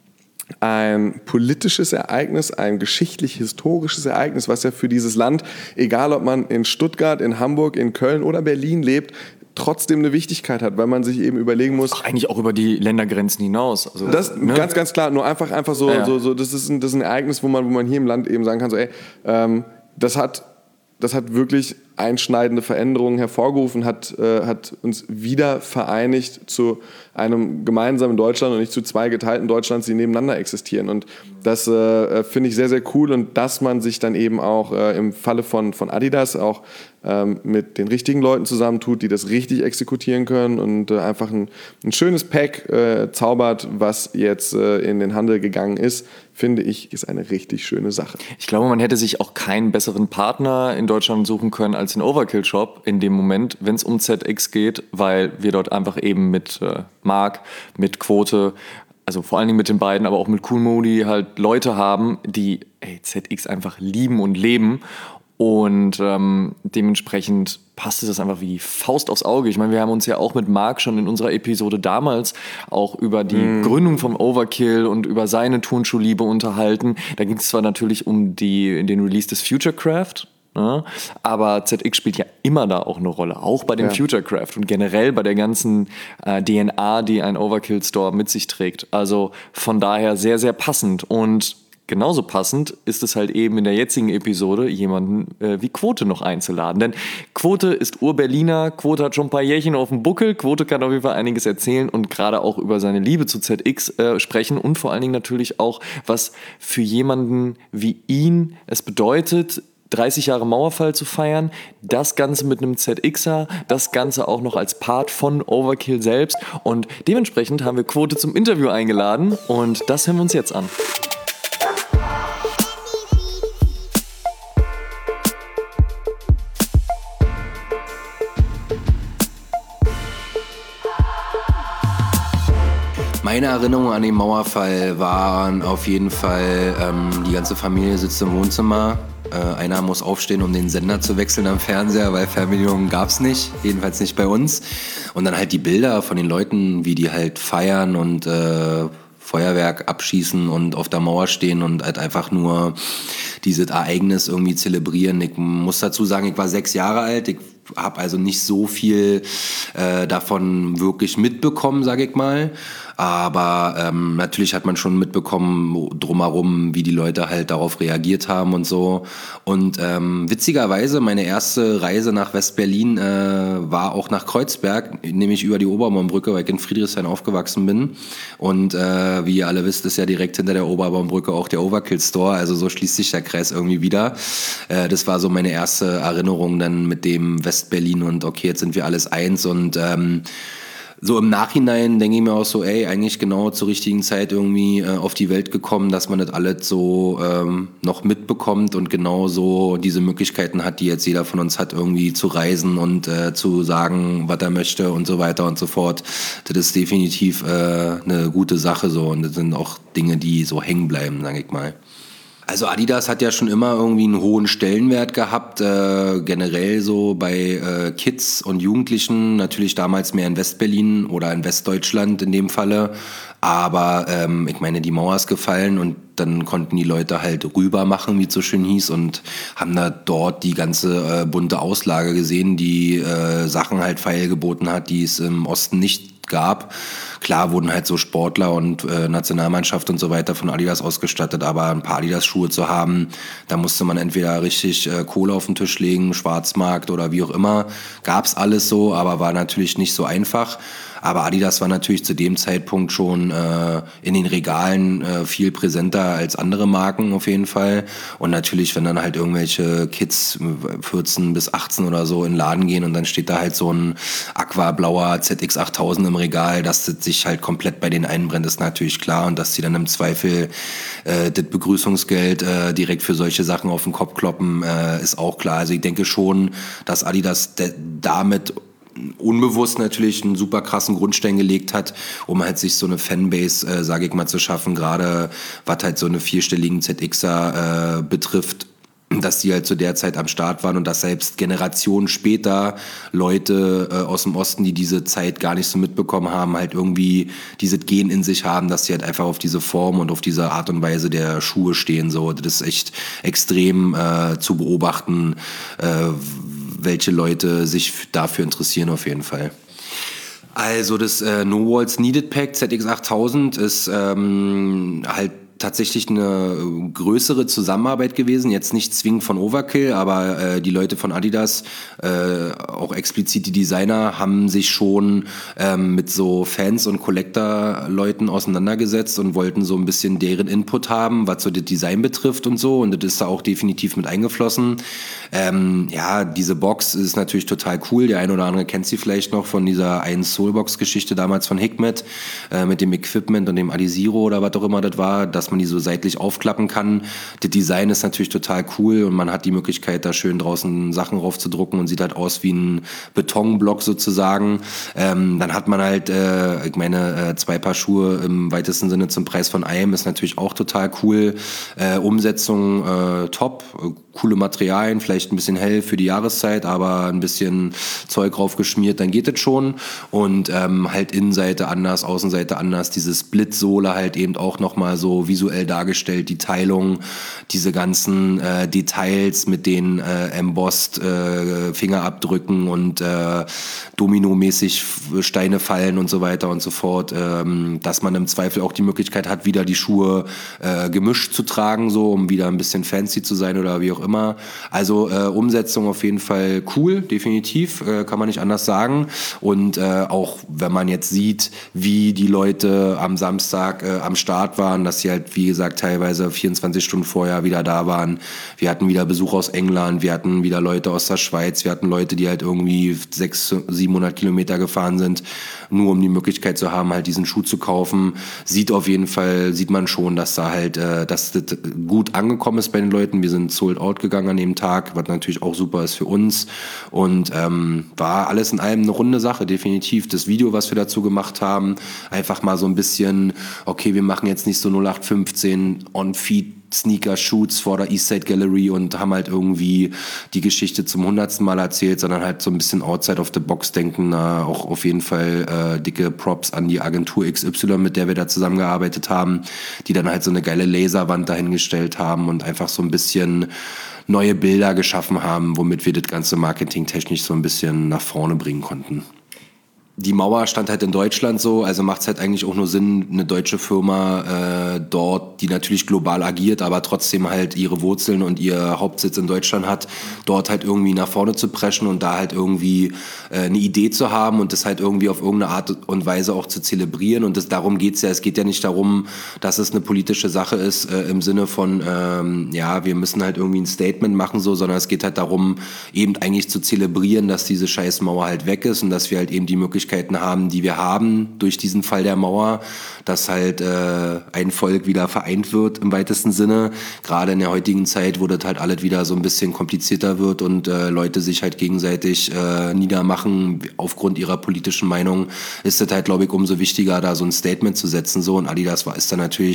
ein politisches Ereignis, ein geschichtlich-historisches Ereignis, was ja für dieses Land, egal ob man in Stuttgart, in Hamburg, in Köln oder Berlin lebt, trotzdem eine Wichtigkeit hat, weil man sich eben überlegen muss. Ach, eigentlich auch über die Ländergrenzen hinaus. Also, das ne? Ganz klar, nur einfach so, ja. so das ist ein Ereignis, wo man hier im Land eben sagen kann, so, ey, das hat wirklich einschneidende Veränderungen hervorgerufen, hat uns wieder vereinigt zu einem gemeinsamen Deutschland und nicht zu zwei geteilten Deutschlands, die nebeneinander existieren. Und das finde ich sehr, sehr cool und dass man sich dann eben auch im Falle von Adidas auch mit den richtigen Leuten zusammentut, die das richtig exekutieren können und einfach ein schönes Pack zaubert, was jetzt in den Handel gegangen ist, finde ich, ist eine richtig schöne Sache. Ich glaube, man hätte sich auch keinen besseren Partner in Deutschland suchen können als den Overkill Shop in dem Moment, wenn es um ZX geht, weil wir dort einfach eben mit Marc, mit Quote, also vor allen Dingen mit den beiden, aber auch mit Cool Moody halt Leute haben, die ZX einfach lieben und leben. Und dementsprechend passte das einfach wie die Faust aufs Auge. Ich meine, wir haben uns ja auch mit Marc schon in unserer Episode damals auch über die Gründung vom Overkill und über seine Turnschuhliebe unterhalten. Da ging es zwar natürlich um den Release des Futurecraft, ne? Aber ZX spielt ja immer da auch eine Rolle, auch bei dem Futurecraft und generell bei der ganzen DNA, die ein Overkill-Store mit sich trägt. Also von daher sehr, sehr passend. Und genauso passend ist es halt eben in der jetzigen Episode, jemanden wie Quote noch einzuladen. Denn Quote ist Ur-Berliner, Quote hat schon ein paar Jährchen auf dem Buckel, Quote kann auf jeden Fall einiges erzählen und gerade auch über seine Liebe zu ZX sprechen und vor allen Dingen natürlich auch, was für jemanden wie ihn es bedeutet, 30 Jahre Mauerfall zu feiern, das Ganze mit einem ZXer, das Ganze auch noch als Part von Overkill selbst und dementsprechend haben wir Quote zum Interview eingeladen und das hören wir uns jetzt an. Meine Erinnerungen an den Mauerfall waren auf jeden Fall, die ganze Familie sitzt im Wohnzimmer. Einer muss aufstehen, um den Sender zu wechseln am Fernseher, weil Fernbedienung gab's nicht, jedenfalls nicht bei uns. Und dann halt die Bilder von den Leuten, wie die halt feiern und Feuerwerk abschießen und auf der Mauer stehen und halt einfach nur dieses Ereignis irgendwie zelebrieren. Ich muss dazu sagen, ich war 6 Jahre alt, ich habe also nicht so viel davon wirklich mitbekommen, sage ich mal. Aber natürlich hat man schon mitbekommen drumherum, wie die Leute halt darauf reagiert haben und so. Und witzigerweise, meine erste Reise nach West-Berlin war auch nach Kreuzberg, nämlich über die Oberbaumbrücke, weil ich in Friedrichshain aufgewachsen bin. Und wie ihr alle wisst, ist ja direkt hinter der Oberbaumbrücke auch der Overkill Store. Also so schließt sich der Kreis irgendwie wieder. Das war so meine erste Erinnerung dann mit dem West-Berlin und okay, jetzt sind wir alles eins und so im Nachhinein denke ich mir auch so, eigentlich genau zur richtigen Zeit irgendwie auf die Welt gekommen, dass man das alles so noch mitbekommt und genau so diese Möglichkeiten hat, die jetzt jeder von uns hat, irgendwie zu reisen und zu sagen, was er möchte und so weiter und so fort. Das ist definitiv eine gute Sache so und das sind auch Dinge, die so hängen bleiben, sage ich mal. Also Adidas hat ja schon immer irgendwie einen hohen Stellenwert gehabt, generell so bei Kids und Jugendlichen, natürlich damals mehr in Westberlin oder in Westdeutschland in dem Falle, aber ich meine, die Mauer ist gefallen und dann konnten die Leute halt rüber machen, wie es so schön hieß und haben da dort die ganze bunte Auslage gesehen, die Sachen halt feilgeboten hat, die es im Osten nicht gab. Klar wurden halt so Sportler und Nationalmannschaft und so weiter von Adidas ausgestattet, aber ein paar Adidas-Schuhe zu haben, da musste man entweder richtig Kohle auf den Tisch legen, Schwarzmarkt oder wie auch immer. Gab's alles so, aber war natürlich nicht so einfach. Aber Adidas war natürlich zu dem Zeitpunkt schon in den Regalen viel präsenter als andere Marken auf jeden Fall. Und natürlich, wenn dann halt irgendwelche Kids 14 bis 18 oder so in den Laden gehen und dann steht da halt so ein aquablauer ZX8000 im Regal, dass das sich halt komplett bei denen einbrennt, ist natürlich klar. Und dass sie dann im Zweifel das Begrüßungsgeld direkt für solche Sachen auf den Kopf kloppen, ist auch klar. Also ich denke schon, dass Adidas damit unbewusst natürlich einen super krassen Grundstein gelegt hat, um halt sich so eine Fanbase, sage ich mal, zu schaffen, gerade was halt so eine vierstelligen ZXer betrifft, dass die halt zu der Zeit am Start waren und dass selbst Generationen später Leute aus dem Osten, die diese Zeit gar nicht so mitbekommen haben, halt irgendwie dieses Gen in sich haben, dass sie halt einfach auf diese Form und auf diese Art und Weise der Schuhe stehen. So, das ist echt extrem zu beobachten, welche Leute sich dafür interessieren auf jeden Fall. Also das No Walls Needed Pack ZX8000 ist halt tatsächlich eine größere Zusammenarbeit gewesen, jetzt nicht zwingend von Overkill, aber die Leute von Adidas, auch explizit die Designer, haben sich schon mit so Fans und Collector-Leuten auseinandergesetzt und wollten so ein bisschen deren Input haben, was so das Design betrifft und so, und das ist da auch definitiv mit eingeflossen. Ja, diese Box ist natürlich total cool, der eine oder andere kennt sie vielleicht noch von dieser einen Soulbox-Geschichte damals von Hikmet, mit dem Equipment und dem Adizero oder was auch immer das war, dass man die so seitlich aufklappen kann. Das Design ist natürlich total cool und man hat die Möglichkeit, da schön draußen Sachen raufzudrucken und sieht halt aus wie ein Betonblock sozusagen. Dann hat man halt, ich meine, 2 Paar Schuhe im weitesten Sinne zum Preis von einem, ist natürlich auch total cool. Umsetzung top, coole Materialien, vielleicht ein bisschen hell für die Jahreszeit, aber ein bisschen Zeug raufgeschmiert, dann geht es schon. Und halt Innenseite anders, Außenseite anders, diese Split-Sohle halt eben auch nochmal so visuell dargestellt, die Teilung, diese ganzen Details mit den embossed Fingerabdrücken und dominomäßig Steine fallen und so weiter und so fort, dass man im Zweifel auch die Möglichkeit hat, wieder die Schuhe gemischt zu tragen, so um wieder ein bisschen fancy zu sein oder wie auch immer. Also Umsetzung auf jeden Fall cool, definitiv, kann man nicht anders sagen. Und auch wenn man jetzt sieht, wie die Leute am Samstag am Start waren, dass sie halt, wie gesagt, teilweise 24 Stunden vorher wieder da waren. Wir hatten wieder Besuch aus England, wir hatten wieder Leute aus der Schweiz, wir hatten Leute, die halt irgendwie 600-700 Kilometer gefahren sind, nur um die Möglichkeit zu haben, halt diesen Schuh zu kaufen. Sieht man schon, dass da halt, dass das gut angekommen ist bei den Leuten. Wir sind sold out gegangen an dem Tag, was natürlich auch super ist für uns. Und war alles in allem eine runde Sache, definitiv. Das Video, was wir dazu gemacht haben, einfach mal so ein bisschen, okay, wir machen jetzt nicht so 0815 On-Feed Sneaker-Shoots vor der Eastside Gallery und haben halt irgendwie die Geschichte zum 100. Mal erzählt, sondern halt so ein bisschen outside of the box denken. Auch auf jeden Fall dicke Props an die Agentur XY, mit der wir da zusammengearbeitet haben, die dann halt so eine geile Laserwand dahingestellt haben und einfach so ein bisschen neue Bilder geschaffen haben, womit wir das ganze marketingtechnisch so ein bisschen nach vorne bringen konnten. Die Mauer stand halt in Deutschland so, also macht es halt eigentlich auch nur Sinn, eine deutsche Firma dort, die natürlich global agiert, aber trotzdem halt ihre Wurzeln und ihr Hauptsitz in Deutschland hat, dort halt irgendwie nach vorne zu preschen und da halt irgendwie eine Idee zu haben und das halt irgendwie auf irgendeine Art und Weise auch zu zelebrieren. Und darum geht's ja. Es geht ja nicht darum, dass es eine politische Sache ist im Sinne von, wir müssen halt irgendwie ein Statement machen, so, sondern es geht halt darum, eben eigentlich zu zelebrieren, dass diese scheiß Mauer halt weg ist und dass wir halt eben die Möglichkeiten haben, die wir haben durch diesen Fall der Mauer, dass halt ein Volk wieder vereint wird im weitesten Sinne. Gerade in der heutigen Zeit, wo das halt alles wieder so ein bisschen komplizierter wird und Leute sich halt gegenseitig niedermachen aufgrund ihrer politischen Meinung, ist das halt, glaube ich, umso wichtiger, da so ein Statement zu setzen. So, und Adidas hat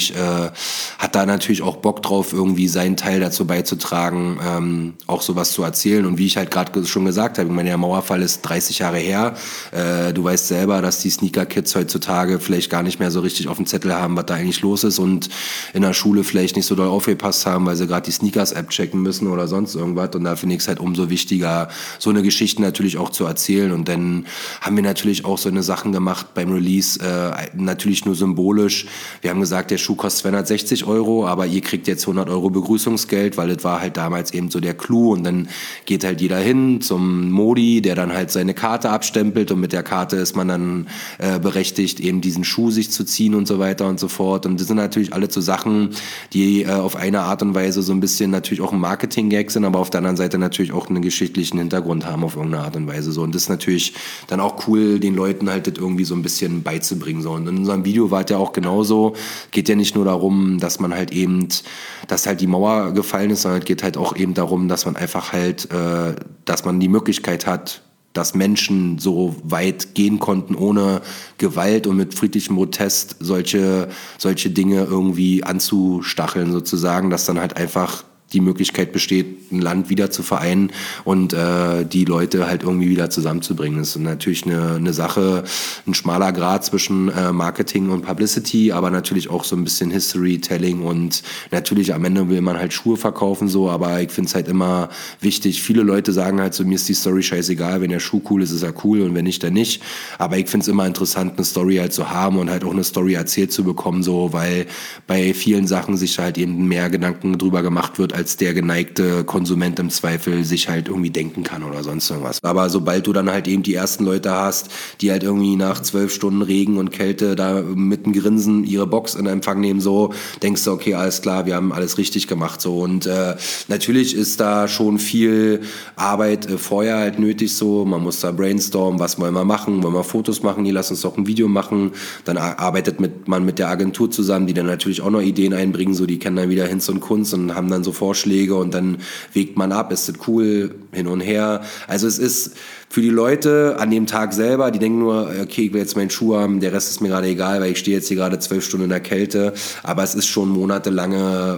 da natürlich auch Bock drauf, irgendwie seinen Teil dazu beizutragen, auch sowas zu erzählen. Und wie ich halt gerade schon gesagt habe, ich meine, der Mauerfall ist 30 Jahre her. Du weißt selber, dass die Sneaker-Kids heutzutage vielleicht gar nicht mehr so richtig auf dem Zettel haben, was da eigentlich los ist und in der Schule vielleicht nicht so doll aufgepasst haben, weil sie gerade die Sneakers-App checken müssen oder sonst irgendwas. Und da finde ich es halt umso wichtiger, so eine Geschichte natürlich auch zu erzählen. Und dann haben wir natürlich auch so eine Sachen gemacht beim Release, natürlich nur symbolisch. Wir haben gesagt, der Schuh kostet 260 €, aber ihr kriegt jetzt 100 € Begrüßungsgeld, weil das war halt damals eben so der Clou. Und dann geht halt jeder hin zum Modi, der dann halt seine Karte abstempelt und mit der Karte ist man dann berechtigt, eben diesen Schuh sich zu ziehen und so weiter und so fort. Und das sind natürlich alle so Sachen, die auf eine Art und Weise so ein bisschen natürlich auch ein Marketing-Gag sind, aber auf der anderen Seite natürlich auch einen geschichtlichen Hintergrund haben auf irgendeine Art und Weise. So. Und das ist natürlich dann auch cool, den Leuten halt das irgendwie so ein bisschen beizubringen. So. Und in unserem Video war es ja auch genauso. Geht ja nicht nur darum, dass man halt eben, dass halt die Mauer gefallen ist, sondern es geht halt auch eben darum, dass man einfach halt, dass man die Möglichkeit hat, dass Menschen so weit gehen konnten, ohne Gewalt und mit friedlichem Protest solche Dinge irgendwie anzustacheln sozusagen, dass dann halt einfach die Möglichkeit besteht, ein Land wieder zu vereinen und die Leute halt irgendwie wieder zusammenzubringen. Das ist natürlich eine Sache, ein schmaler Grat zwischen Marketing und Publicity, aber natürlich auch so ein bisschen History-Telling und natürlich am Ende will man halt Schuhe verkaufen, so, aber ich finde es halt immer wichtig. Viele Leute sagen halt so, mir ist die Story scheißegal, wenn der Schuh cool ist, ist er cool und wenn nicht, dann nicht. Aber ich finde es immer interessant, eine Story halt zu haben und halt auch eine Story erzählt zu bekommen, so, weil bei vielen Sachen sich halt eben mehr Gedanken drüber gemacht wird, als der geneigte Konsument im Zweifel sich halt irgendwie denken kann oder sonst irgendwas. Aber sobald du dann halt eben die ersten Leute hast, die halt irgendwie nach 12 Stunden Regen und Kälte da mit einem Grinsen ihre Box in Empfang nehmen, so, denkst du, okay, alles klar, wir haben alles richtig gemacht, so. Und natürlich ist da schon viel Arbeit vorher halt nötig, so. Man muss da brainstormen, was wollen wir machen, wollen wir Fotos machen, die lass uns doch ein Video machen. Dann arbeitet man mit der Agentur zusammen, die dann natürlich auch noch Ideen einbringen, so, die kennen dann wieder Hinz und Kunst und haben dann so Vorschläge und dann wägt man ab, ist das cool, hin und her. Also es ist für die Leute an dem Tag selber, die denken nur, okay, ich will jetzt meinen Schuh haben, der Rest ist mir gerade egal, weil ich stehe jetzt hier gerade 12 Stunden in der Kälte, aber es ist schon monatelange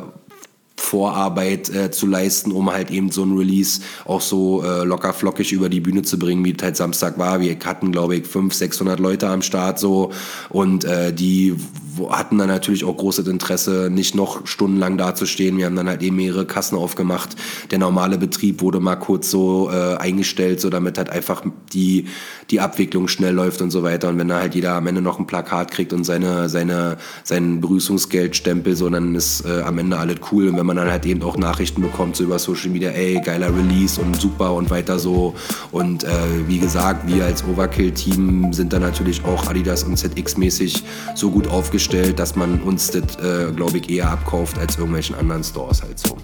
Vorarbeit zu leisten, um halt eben so ein Release auch so locker flockig über die Bühne zu bringen, wie es halt Samstag war. Wir hatten, glaube ich, 500-600 Leute am Start so und die hatten dann natürlich auch großes Interesse, nicht noch stundenlang dazustehen. Wir haben dann halt eben mehrere Kassen aufgemacht. Der normale Betrieb wurde mal kurz so eingestellt, so damit halt einfach die Abwicklung schnell läuft und so weiter. Und wenn da halt jeder am Ende noch ein Plakat kriegt und seinen Begrüßungsgeldstempel, so, dann ist am Ende alles cool. Und wenn man dann halt eben auch Nachrichten bekommt, so über Social Media, ey, geiler Release und super und weiter so. Und wie gesagt, wir als Overkill-Team sind da natürlich auch Adidas und ZX-mäßig so gut aufgestellt, dass man uns das, glaube ich, eher abkauft als irgendwelchen anderen Stores halt so.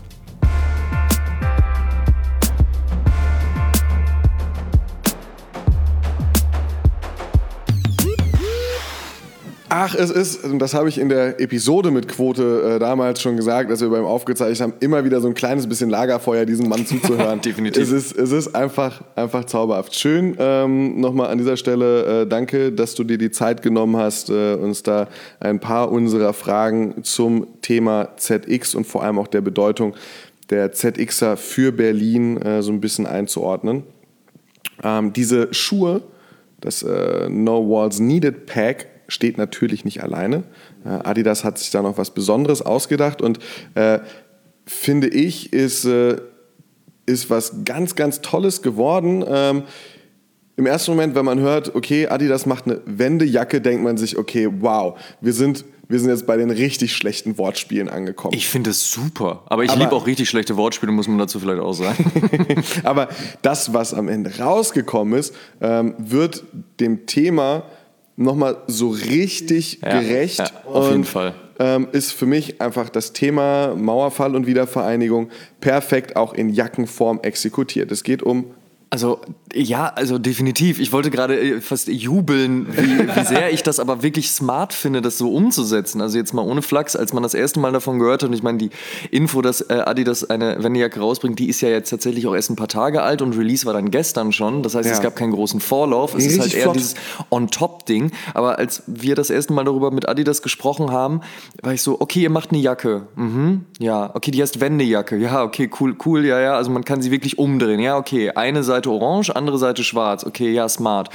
Ach, es ist, und das habe ich in der Episode mit Quote damals schon gesagt, als wir beim aufgezeichnet haben, immer wieder so ein kleines bisschen Lagerfeuer, diesem Mann zuzuhören. Definitiv. Es ist einfach zauberhaft. Schön, nochmal an dieser Stelle danke, dass du dir die Zeit genommen hast, uns da ein paar unserer Fragen zum Thema ZX und vor allem auch der Bedeutung der ZXer für Berlin so ein bisschen einzuordnen. Diese Schuhe, das No Walls Needed Pack, steht natürlich nicht alleine. Adidas hat sich da noch was Besonderes ausgedacht und finde ich, ist was ganz, ganz Tolles geworden. Im ersten Moment, wenn man hört, okay, Adidas macht eine Wendejacke, denkt man sich, okay, wow, wir sind jetzt bei den richtig schlechten Wortspielen angekommen. Ich finde es super, aber ich liebe auch richtig schlechte Wortspiele, muss man dazu vielleicht auch sagen. Aber das, was am Ende rausgekommen ist, wird dem Thema nochmal so richtig gerecht. Ja, auf jeden Fall. Ist für mich einfach das Thema Mauerfall und Wiedervereinigung perfekt auch in Jackenform exekutiert. Es geht um... Also definitiv. Ich wollte gerade fast jubeln, wie sehr ich das aber wirklich smart finde, das so umzusetzen. Also jetzt mal ohne Flachs, als man das erste Mal davon gehört hat, und ich meine, die Info, dass Adidas eine Wendejacke rausbringt, die ist ja jetzt tatsächlich auch erst ein paar Tage alt und Release war dann gestern schon. Das heißt, es gab keinen großen Vorlauf. Es ist halt eher dieses On-Top-Ding. Aber als wir das erste Mal darüber mit Adidas gesprochen haben, war ich so, okay, ihr macht eine Jacke. Ja, okay, die heißt Wendejacke. Ja, okay, cool, ja. Also man kann sie wirklich umdrehen. Ja, okay, eine Seite orange, andere Seite schwarz. Okay, ja, smart.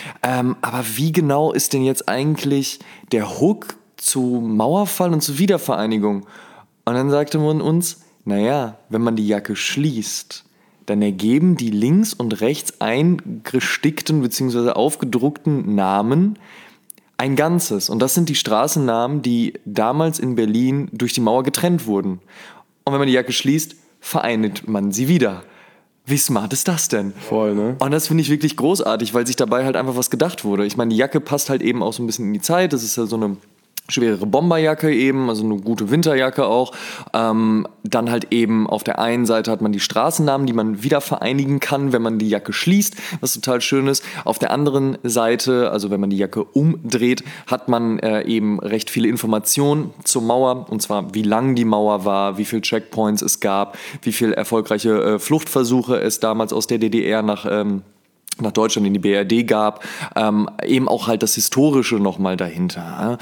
Aber wie genau ist denn jetzt eigentlich der Hook zu Mauerfall und zu Wiedervereinigung? Und dann sagte man uns, naja, wenn man die Jacke schließt, dann ergeben die links und rechts eingestickten bzw. aufgedruckten Namen ein Ganzes. Und das sind die Straßennamen, die damals in Berlin durch die Mauer getrennt wurden. Und wenn man die Jacke schließt, vereinigt man sie wieder. Wie smart ist das denn? Voll, ne? Und das finde ich wirklich großartig, weil sich dabei halt einfach was gedacht wurde. Ich meine, die Jacke passt halt eben auch so ein bisschen in die Zeit. Das ist ja so eine schwerere Bomberjacke eben, also eine gute Winterjacke auch. Dann halt eben auf der einen Seite hat man die Straßennamen, die man wieder vereinigen kann, wenn man die Jacke schließt, was total schön ist. Auf der anderen Seite, also wenn man die Jacke umdreht, hat man eben recht viele Informationen zur Mauer, und zwar wie lang die Mauer war, wie viele Checkpoints es gab, wie viele erfolgreiche Fluchtversuche es damals aus der DDR nach Deutschland in die BRD gab, eben auch halt das Historische nochmal dahinter.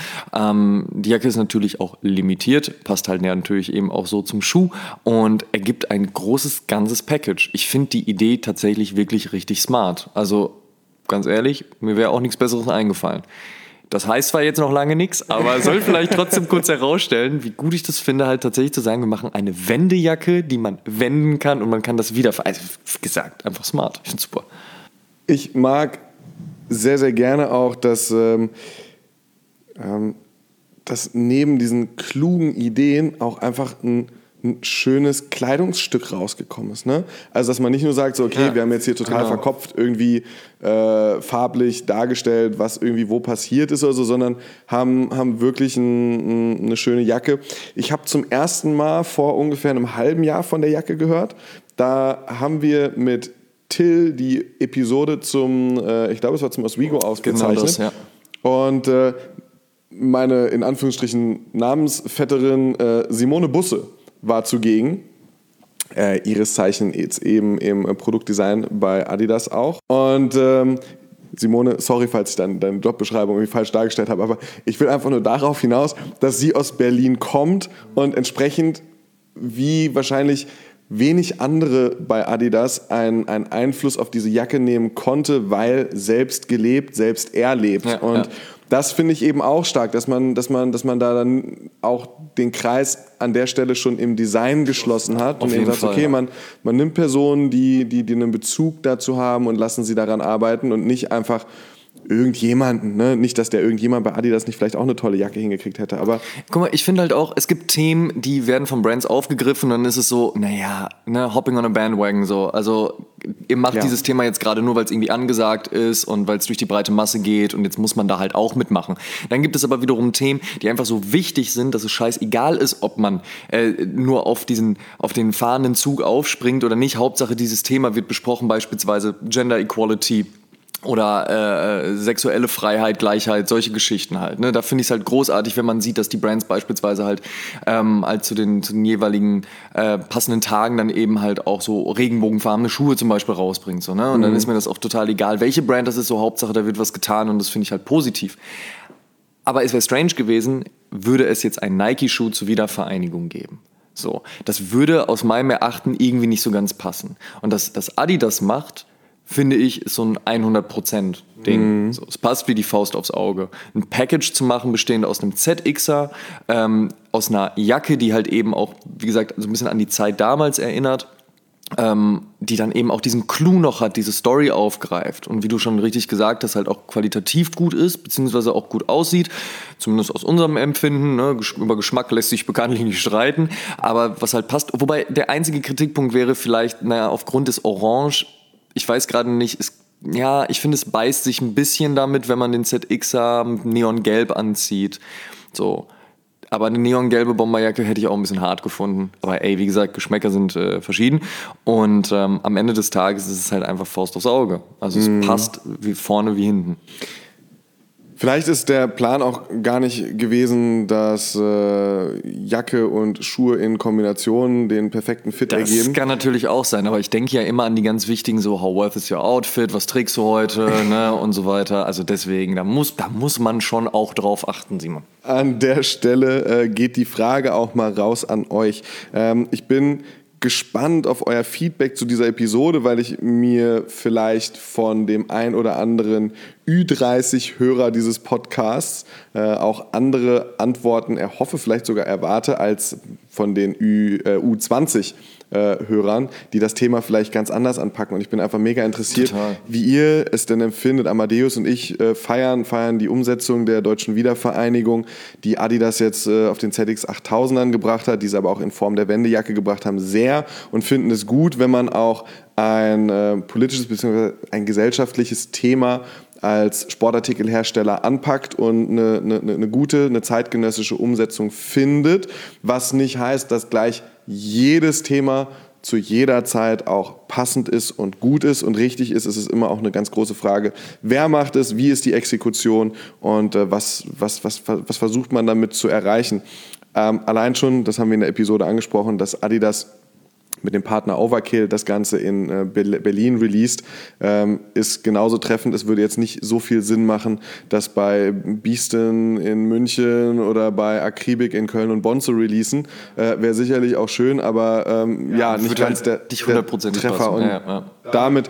Die Jacke ist natürlich auch limitiert, passt halt natürlich eben auch so zum Schuh und ergibt ein großes, ganzes Package. Ich finde die Idee tatsächlich wirklich richtig smart. Also ganz ehrlich, mir wäre auch nichts Besseres eingefallen. Das heißt zwar jetzt noch lange nichts, aber soll vielleicht trotzdem kurz herausstellen, wie gut ich das finde, halt tatsächlich zu sagen, wir machen eine Wendejacke, die man wenden kann und man kann das wieder, also wie gesagt, einfach smart. Ich finde super. Ich mag sehr, sehr gerne auch, dass neben diesen klugen Ideen auch einfach ein schönes Kleidungsstück rausgekommen ist. Ne? Also, dass man nicht nur sagt, so, okay, wir haben jetzt hier total verkopft irgendwie farblich dargestellt, was irgendwie wo passiert ist oder so, sondern haben wirklich eine schöne Jacke. Ich habe zum ersten Mal vor ungefähr einem halben Jahr von der Jacke gehört. Da haben wir mit Till die Episode zum, ich glaube, es war zum Oswego ausgezeichnet. Genau das, ja. Und meine, in Anführungsstrichen, Namensvetterin Simone Busse war zugegen. Ihres Zeichen jetzt eben im Produktdesign bei Adidas auch. Und Simone, sorry, falls ich deine Jobbeschreibung irgendwie falsch dargestellt habe, aber ich will einfach nur darauf hinaus, dass sie aus Berlin kommt und entsprechend wie wahrscheinlich wenig andere bei Adidas einen Einfluss auf diese Jacke nehmen konnte, weil selbst gelebt, selbst erlebt. Ja, und das finde ich eben auch stark, dass man da dann auch den Kreis an der Stelle schon im Design geschlossen hat und eben sagt, okay, man nimmt Personen, die einen Bezug dazu haben und lassen sie daran arbeiten und nicht einfach irgendjemanden, ne? Nicht, dass der irgendjemand bei Adidas nicht vielleicht auch eine tolle Jacke hingekriegt hätte, aber... Guck mal, ich finde halt auch, es gibt Themen, die werden von Brands aufgegriffen und dann ist es so, naja, ne, hopping on a bandwagon so. Also ihr macht dieses Thema jetzt gerade nur, weil es irgendwie angesagt ist und weil es durch die breite Masse geht und jetzt muss man da halt auch mitmachen. Dann gibt es aber wiederum Themen, die einfach so wichtig sind, dass es scheißegal ist, ob man nur auf den fahrenden Zug aufspringt oder nicht. Hauptsache dieses Thema wird besprochen, beispielsweise Gender Equality, oder sexuelle Freiheit, Gleichheit, solche Geschichten halt. Ne? Da finde ich es halt großartig, wenn man sieht, dass die Brands beispielsweise halt zu den jeweiligen passenden Tagen dann eben halt auch so regenbogenfarbene Schuhe zum Beispiel rausbringt. So, ne? Und dann ist mir das auch total egal, welche Brand das ist, so Hauptsache, da wird was getan und das finde ich halt positiv. Aber es wäre strange gewesen, würde es jetzt einen Nike-Schuh zur Wiedervereinigung geben. So, das würde aus meinem Erachten irgendwie nicht so ganz passen. Und dass Adidas macht, finde ich, ist so ein 100%-Ding. So, es passt wie die Faust aufs Auge. Ein Package zu machen, bestehend aus einem ZXer, aus einer Jacke, die halt eben auch, wie gesagt, so ein bisschen an die Zeit damals erinnert, die dann eben auch diesen Clou noch hat, diese Story aufgreift und wie du schon richtig gesagt hast, halt auch qualitativ gut ist, beziehungsweise auch gut aussieht, zumindest aus unserem Empfinden, ne? Über Geschmack lässt sich bekanntlich nicht streiten, aber was halt passt, wobei der einzige Kritikpunkt wäre vielleicht, aufgrund des Orange, ich weiß gerade nicht, ich finde, es beißt sich ein bisschen damit, wenn man den ZXer neongelb anzieht, so. Aber eine neongelbe Bomberjacke hätte ich auch ein bisschen hart gefunden. Aber wie gesagt, Geschmäcker sind verschieden. Und am Ende des Tages ist es halt einfach Faust aufs Auge. Also es passt wie vorne wie hinten. Vielleicht ist der Plan auch gar nicht gewesen, dass Jacke und Schuhe in Kombination den perfekten Fit ergeben. Das kann natürlich auch sein, aber ich denke ja immer an die ganz wichtigen, so how worth is your outfit, was trägst du heute, ne, und so weiter. Also deswegen, da muss man schon auch drauf achten, Simon. An der Stelle geht die Frage auch mal raus an euch. Ich bin gespannt auf euer Feedback zu dieser Episode, weil ich mir vielleicht von dem ein oder anderen Ü30-Hörer dieses Podcasts auch andere Antworten erhoffe, vielleicht sogar erwarte, als von den U20-Hörern, die das Thema vielleicht ganz anders anpacken. Und ich bin einfach mega interessiert, Total. wie ihr es denn empfindet. Amadeus und ich feiern die Umsetzung der deutschen Wiedervereinigung, die Adidas jetzt auf den ZX 8000ern gebracht hat, diese aber auch in Form der Wendejacke gebracht haben, sehr und finden es gut, wenn man auch ein politisches bzw. ein gesellschaftliches Thema als Sportartikelhersteller anpackt und eine gute, eine zeitgenössische Umsetzung findet, was nicht heißt, dass gleich jedes Thema zu jeder Zeit auch passend ist und gut ist und richtig ist. Es ist immer auch eine ganz große Frage, wer macht es, wie ist die Exekution und was versucht man damit zu erreichen. Allein schon, das haben wir in der Episode angesprochen, dass Adidas mit dem Partner Overkill das Ganze in Berlin released, ist genauso treffend. Es würde jetzt nicht so viel Sinn machen, das bei Beaston in München oder bei Akribik in Köln und Bonn zu releasen. Wäre sicherlich auch schön, aber nicht ganz der Treffer. Und damit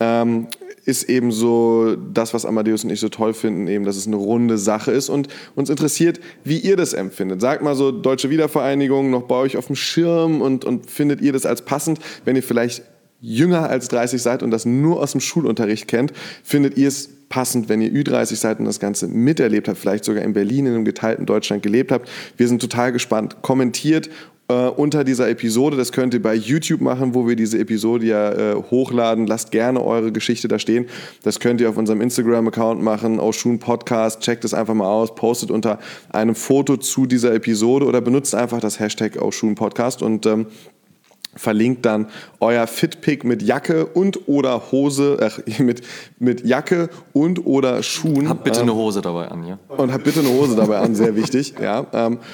ist eben so das, was Amadeus und ich so toll finden, eben, dass es eine runde Sache ist und uns interessiert, wie ihr das empfindet. Sagt mal so, Deutsche Wiedervereinigung noch bei euch auf dem Schirm und findet ihr das als passend, wenn ihr vielleicht jünger als 30 seid und das nur aus dem Schulunterricht kennt, findet ihr es passend, wenn ihr Ü30 seid und das Ganze miterlebt habt, vielleicht sogar in Berlin in einem geteilten Deutschland gelebt habt. Wir sind total gespannt. Kommentiert unter dieser Episode. Das könnt ihr bei YouTube machen, wo wir diese Episode ja hochladen. Lasst gerne eure Geschichte da stehen. Das könnt ihr auf unserem Instagram-Account machen, Oshun Podcast. Checkt es einfach mal aus, postet unter einem Foto zu dieser Episode oder benutzt einfach das Hashtag Oshun Podcast und verlinkt dann euer Fitpick mit Jacke und oder Hose, mit Jacke und oder Schuhen. Habt bitte eine Hose dabei an, ja? Und habt bitte eine Hose dabei an, sehr wichtig, ja.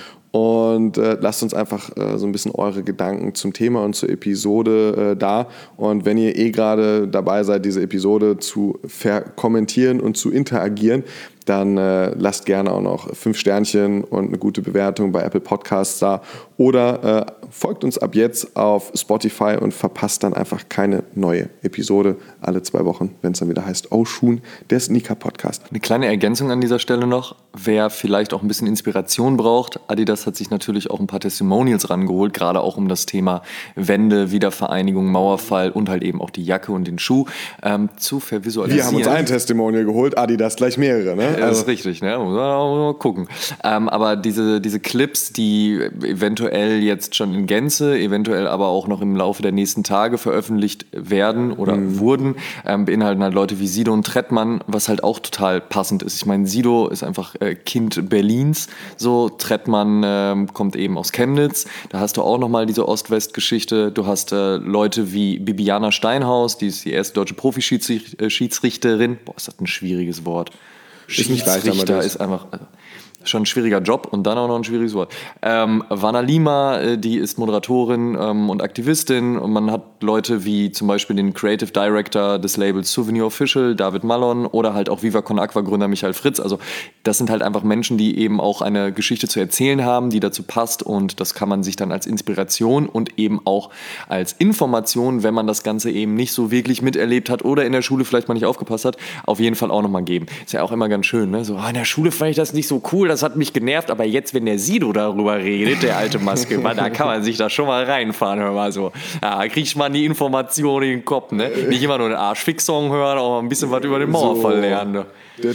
Und lasst uns einfach so ein bisschen eure Gedanken zum Thema und zur Episode da. Und wenn ihr gerade dabei seid, diese Episode zu verkommentieren und zu interagieren, dann lasst gerne auch noch 5 Sternchen und eine gute Bewertung bei Apple Podcasts da. Oder folgt uns ab jetzt auf Spotify und verpasst dann einfach keine neue Episode alle 2 Wochen, wenn es dann wieder heißt Oshun, der Sneaker-Podcast. Eine kleine Ergänzung an dieser Stelle noch. Wer vielleicht auch ein bisschen Inspiration braucht, Adidas hat sich natürlich auch ein paar Testimonials rangeholt, gerade auch um das Thema Wende, Wiedervereinigung, Mauerfall und halt eben auch die Jacke und den Schuh zu vervisualisieren. Wir haben uns ein Testimonial geholt, Adidas gleich mehrere, ne? Das ist richtig, ne? Muss man auch mal gucken. Aber diese Clips, die eventuell jetzt schon in Gänze, eventuell aber auch noch im Laufe der nächsten Tage veröffentlicht werden oder wurden, beinhalten halt Leute wie Sido und Trettmann, was halt auch total passend ist. Ich meine, Sido ist einfach Kind Berlins, so. Trettmann kommt eben aus Chemnitz. Da hast du auch nochmal diese Ost-West-Geschichte. Du hast Leute wie Bibiana Steinhaus, die ist die erste deutsche Profi-Schiedsrichterin. Boah, ist das ein schwieriges Wort. Schiedsrichter ist einfach schon ein schwieriger Job und dann auch noch ein schwieriges Wort. Vanna Lima, die ist Moderatorin und Aktivistin, und man hat Leute wie zum Beispiel den Creative Director des Labels Souvenir Official, David Mallon, oder halt auch Viva Con Aqua Gründer Michael Fritz. Also das sind halt einfach Menschen, die eben auch eine Geschichte zu erzählen haben, die dazu passt, und das kann man sich dann als Inspiration und eben auch als Information, wenn man das Ganze eben nicht so wirklich miterlebt hat oder in der Schule vielleicht mal nicht aufgepasst hat, auf jeden Fall auch nochmal geben. Ist ja auch immer ganz schön, ne? So, in der Schule fand ich das nicht so cool, das hat mich genervt, aber jetzt, wenn der Sido darüber redet, der alte Maske, da kann man sich da schon mal reinfahren, hör mal so. Ja, kriegt man die Information in den Kopf, ne? Nicht immer nur den Arschfix-Song hören, auch ein bisschen was über den Mauerfall lernen. Ne?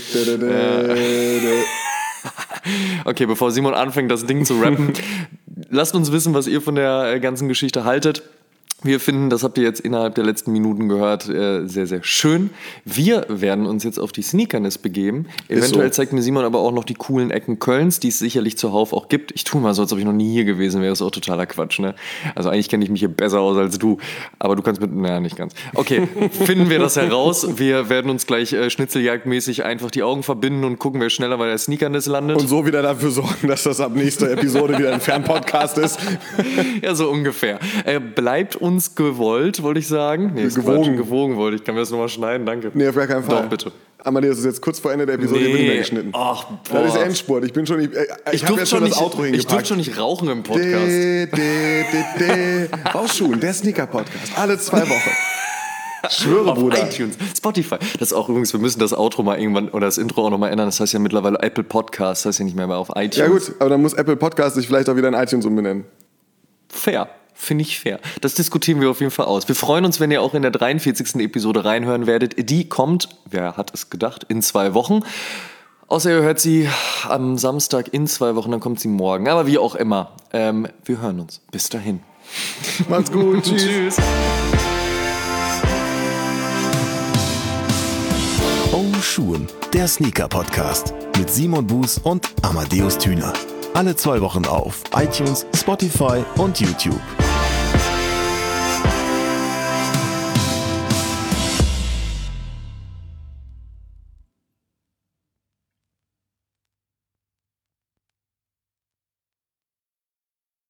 Okay, bevor Simon anfängt, das Ding zu rappen, lasst uns wissen, was ihr von der ganzen Geschichte haltet. Wir finden, das habt ihr jetzt innerhalb der letzten Minuten gehört, sehr, sehr schön. Wir werden uns jetzt auf die Sneakerness begeben. Eventuell zeigt mir Simon aber auch noch die coolen Ecken Kölns, die es sicherlich zuhauf auch gibt. Ich tue mal so, als ob ich noch nie hier gewesen wäre. Das ist auch totaler Quatsch, ne? Also eigentlich kenne ich mich hier besser aus als du. Aber du kannst nicht ganz. Okay, finden wir das heraus. Wir werden uns gleich schnitzeljagdmäßig einfach die Augen verbinden und gucken, wer schneller bei der Sneakerness landet. Und so wieder dafür sorgen, dass das ab nächster Episode wieder ein Fernpodcast ist. Ja, so ungefähr. Bleibt uns gewollt, wollte ich sagen. Nee, gewogen wollte ich. Kann mir das nochmal schneiden? Danke. Nee, auf gar keinen Fall. Doch, bitte. Amadeus ist jetzt kurz vor Ende der Episode, wird nicht mehr geschnitten. Ach, das ist Endspurt. Ich habe jetzt schon das Outro hingepackt. Ich durfte schon nicht rauchen im Podcast. Rausschuhen, der Sneaker-Podcast. Alle 2 Wochen. Schwöre, auf Bruder. iTunes, Spotify. Das ist auch übrigens, wir müssen das Outro mal irgendwann oder das Intro auch nochmal ändern. Das heißt ja mittlerweile Apple Podcast, das heißt ja nicht mehr auf iTunes. Ja gut, aber dann muss Apple Podcast sich vielleicht auch wieder in iTunes umbenennen. Fair. Finde ich fair. Das diskutieren wir auf jeden Fall aus. Wir freuen uns, wenn ihr auch in der 43. Episode reinhören werdet. Die kommt, wer hat es gedacht, in 2 Wochen. Außer ihr hört sie am Samstag in 2 Wochen, dann kommt sie morgen. Aber wie auch immer, wir hören uns. Bis dahin. Macht's gut. Tschüss. Oh Schuhen, der Sneaker-Podcast mit Simon Buß und Amadeus Thüner. Alle 2 Wochen auf iTunes, Spotify und YouTube.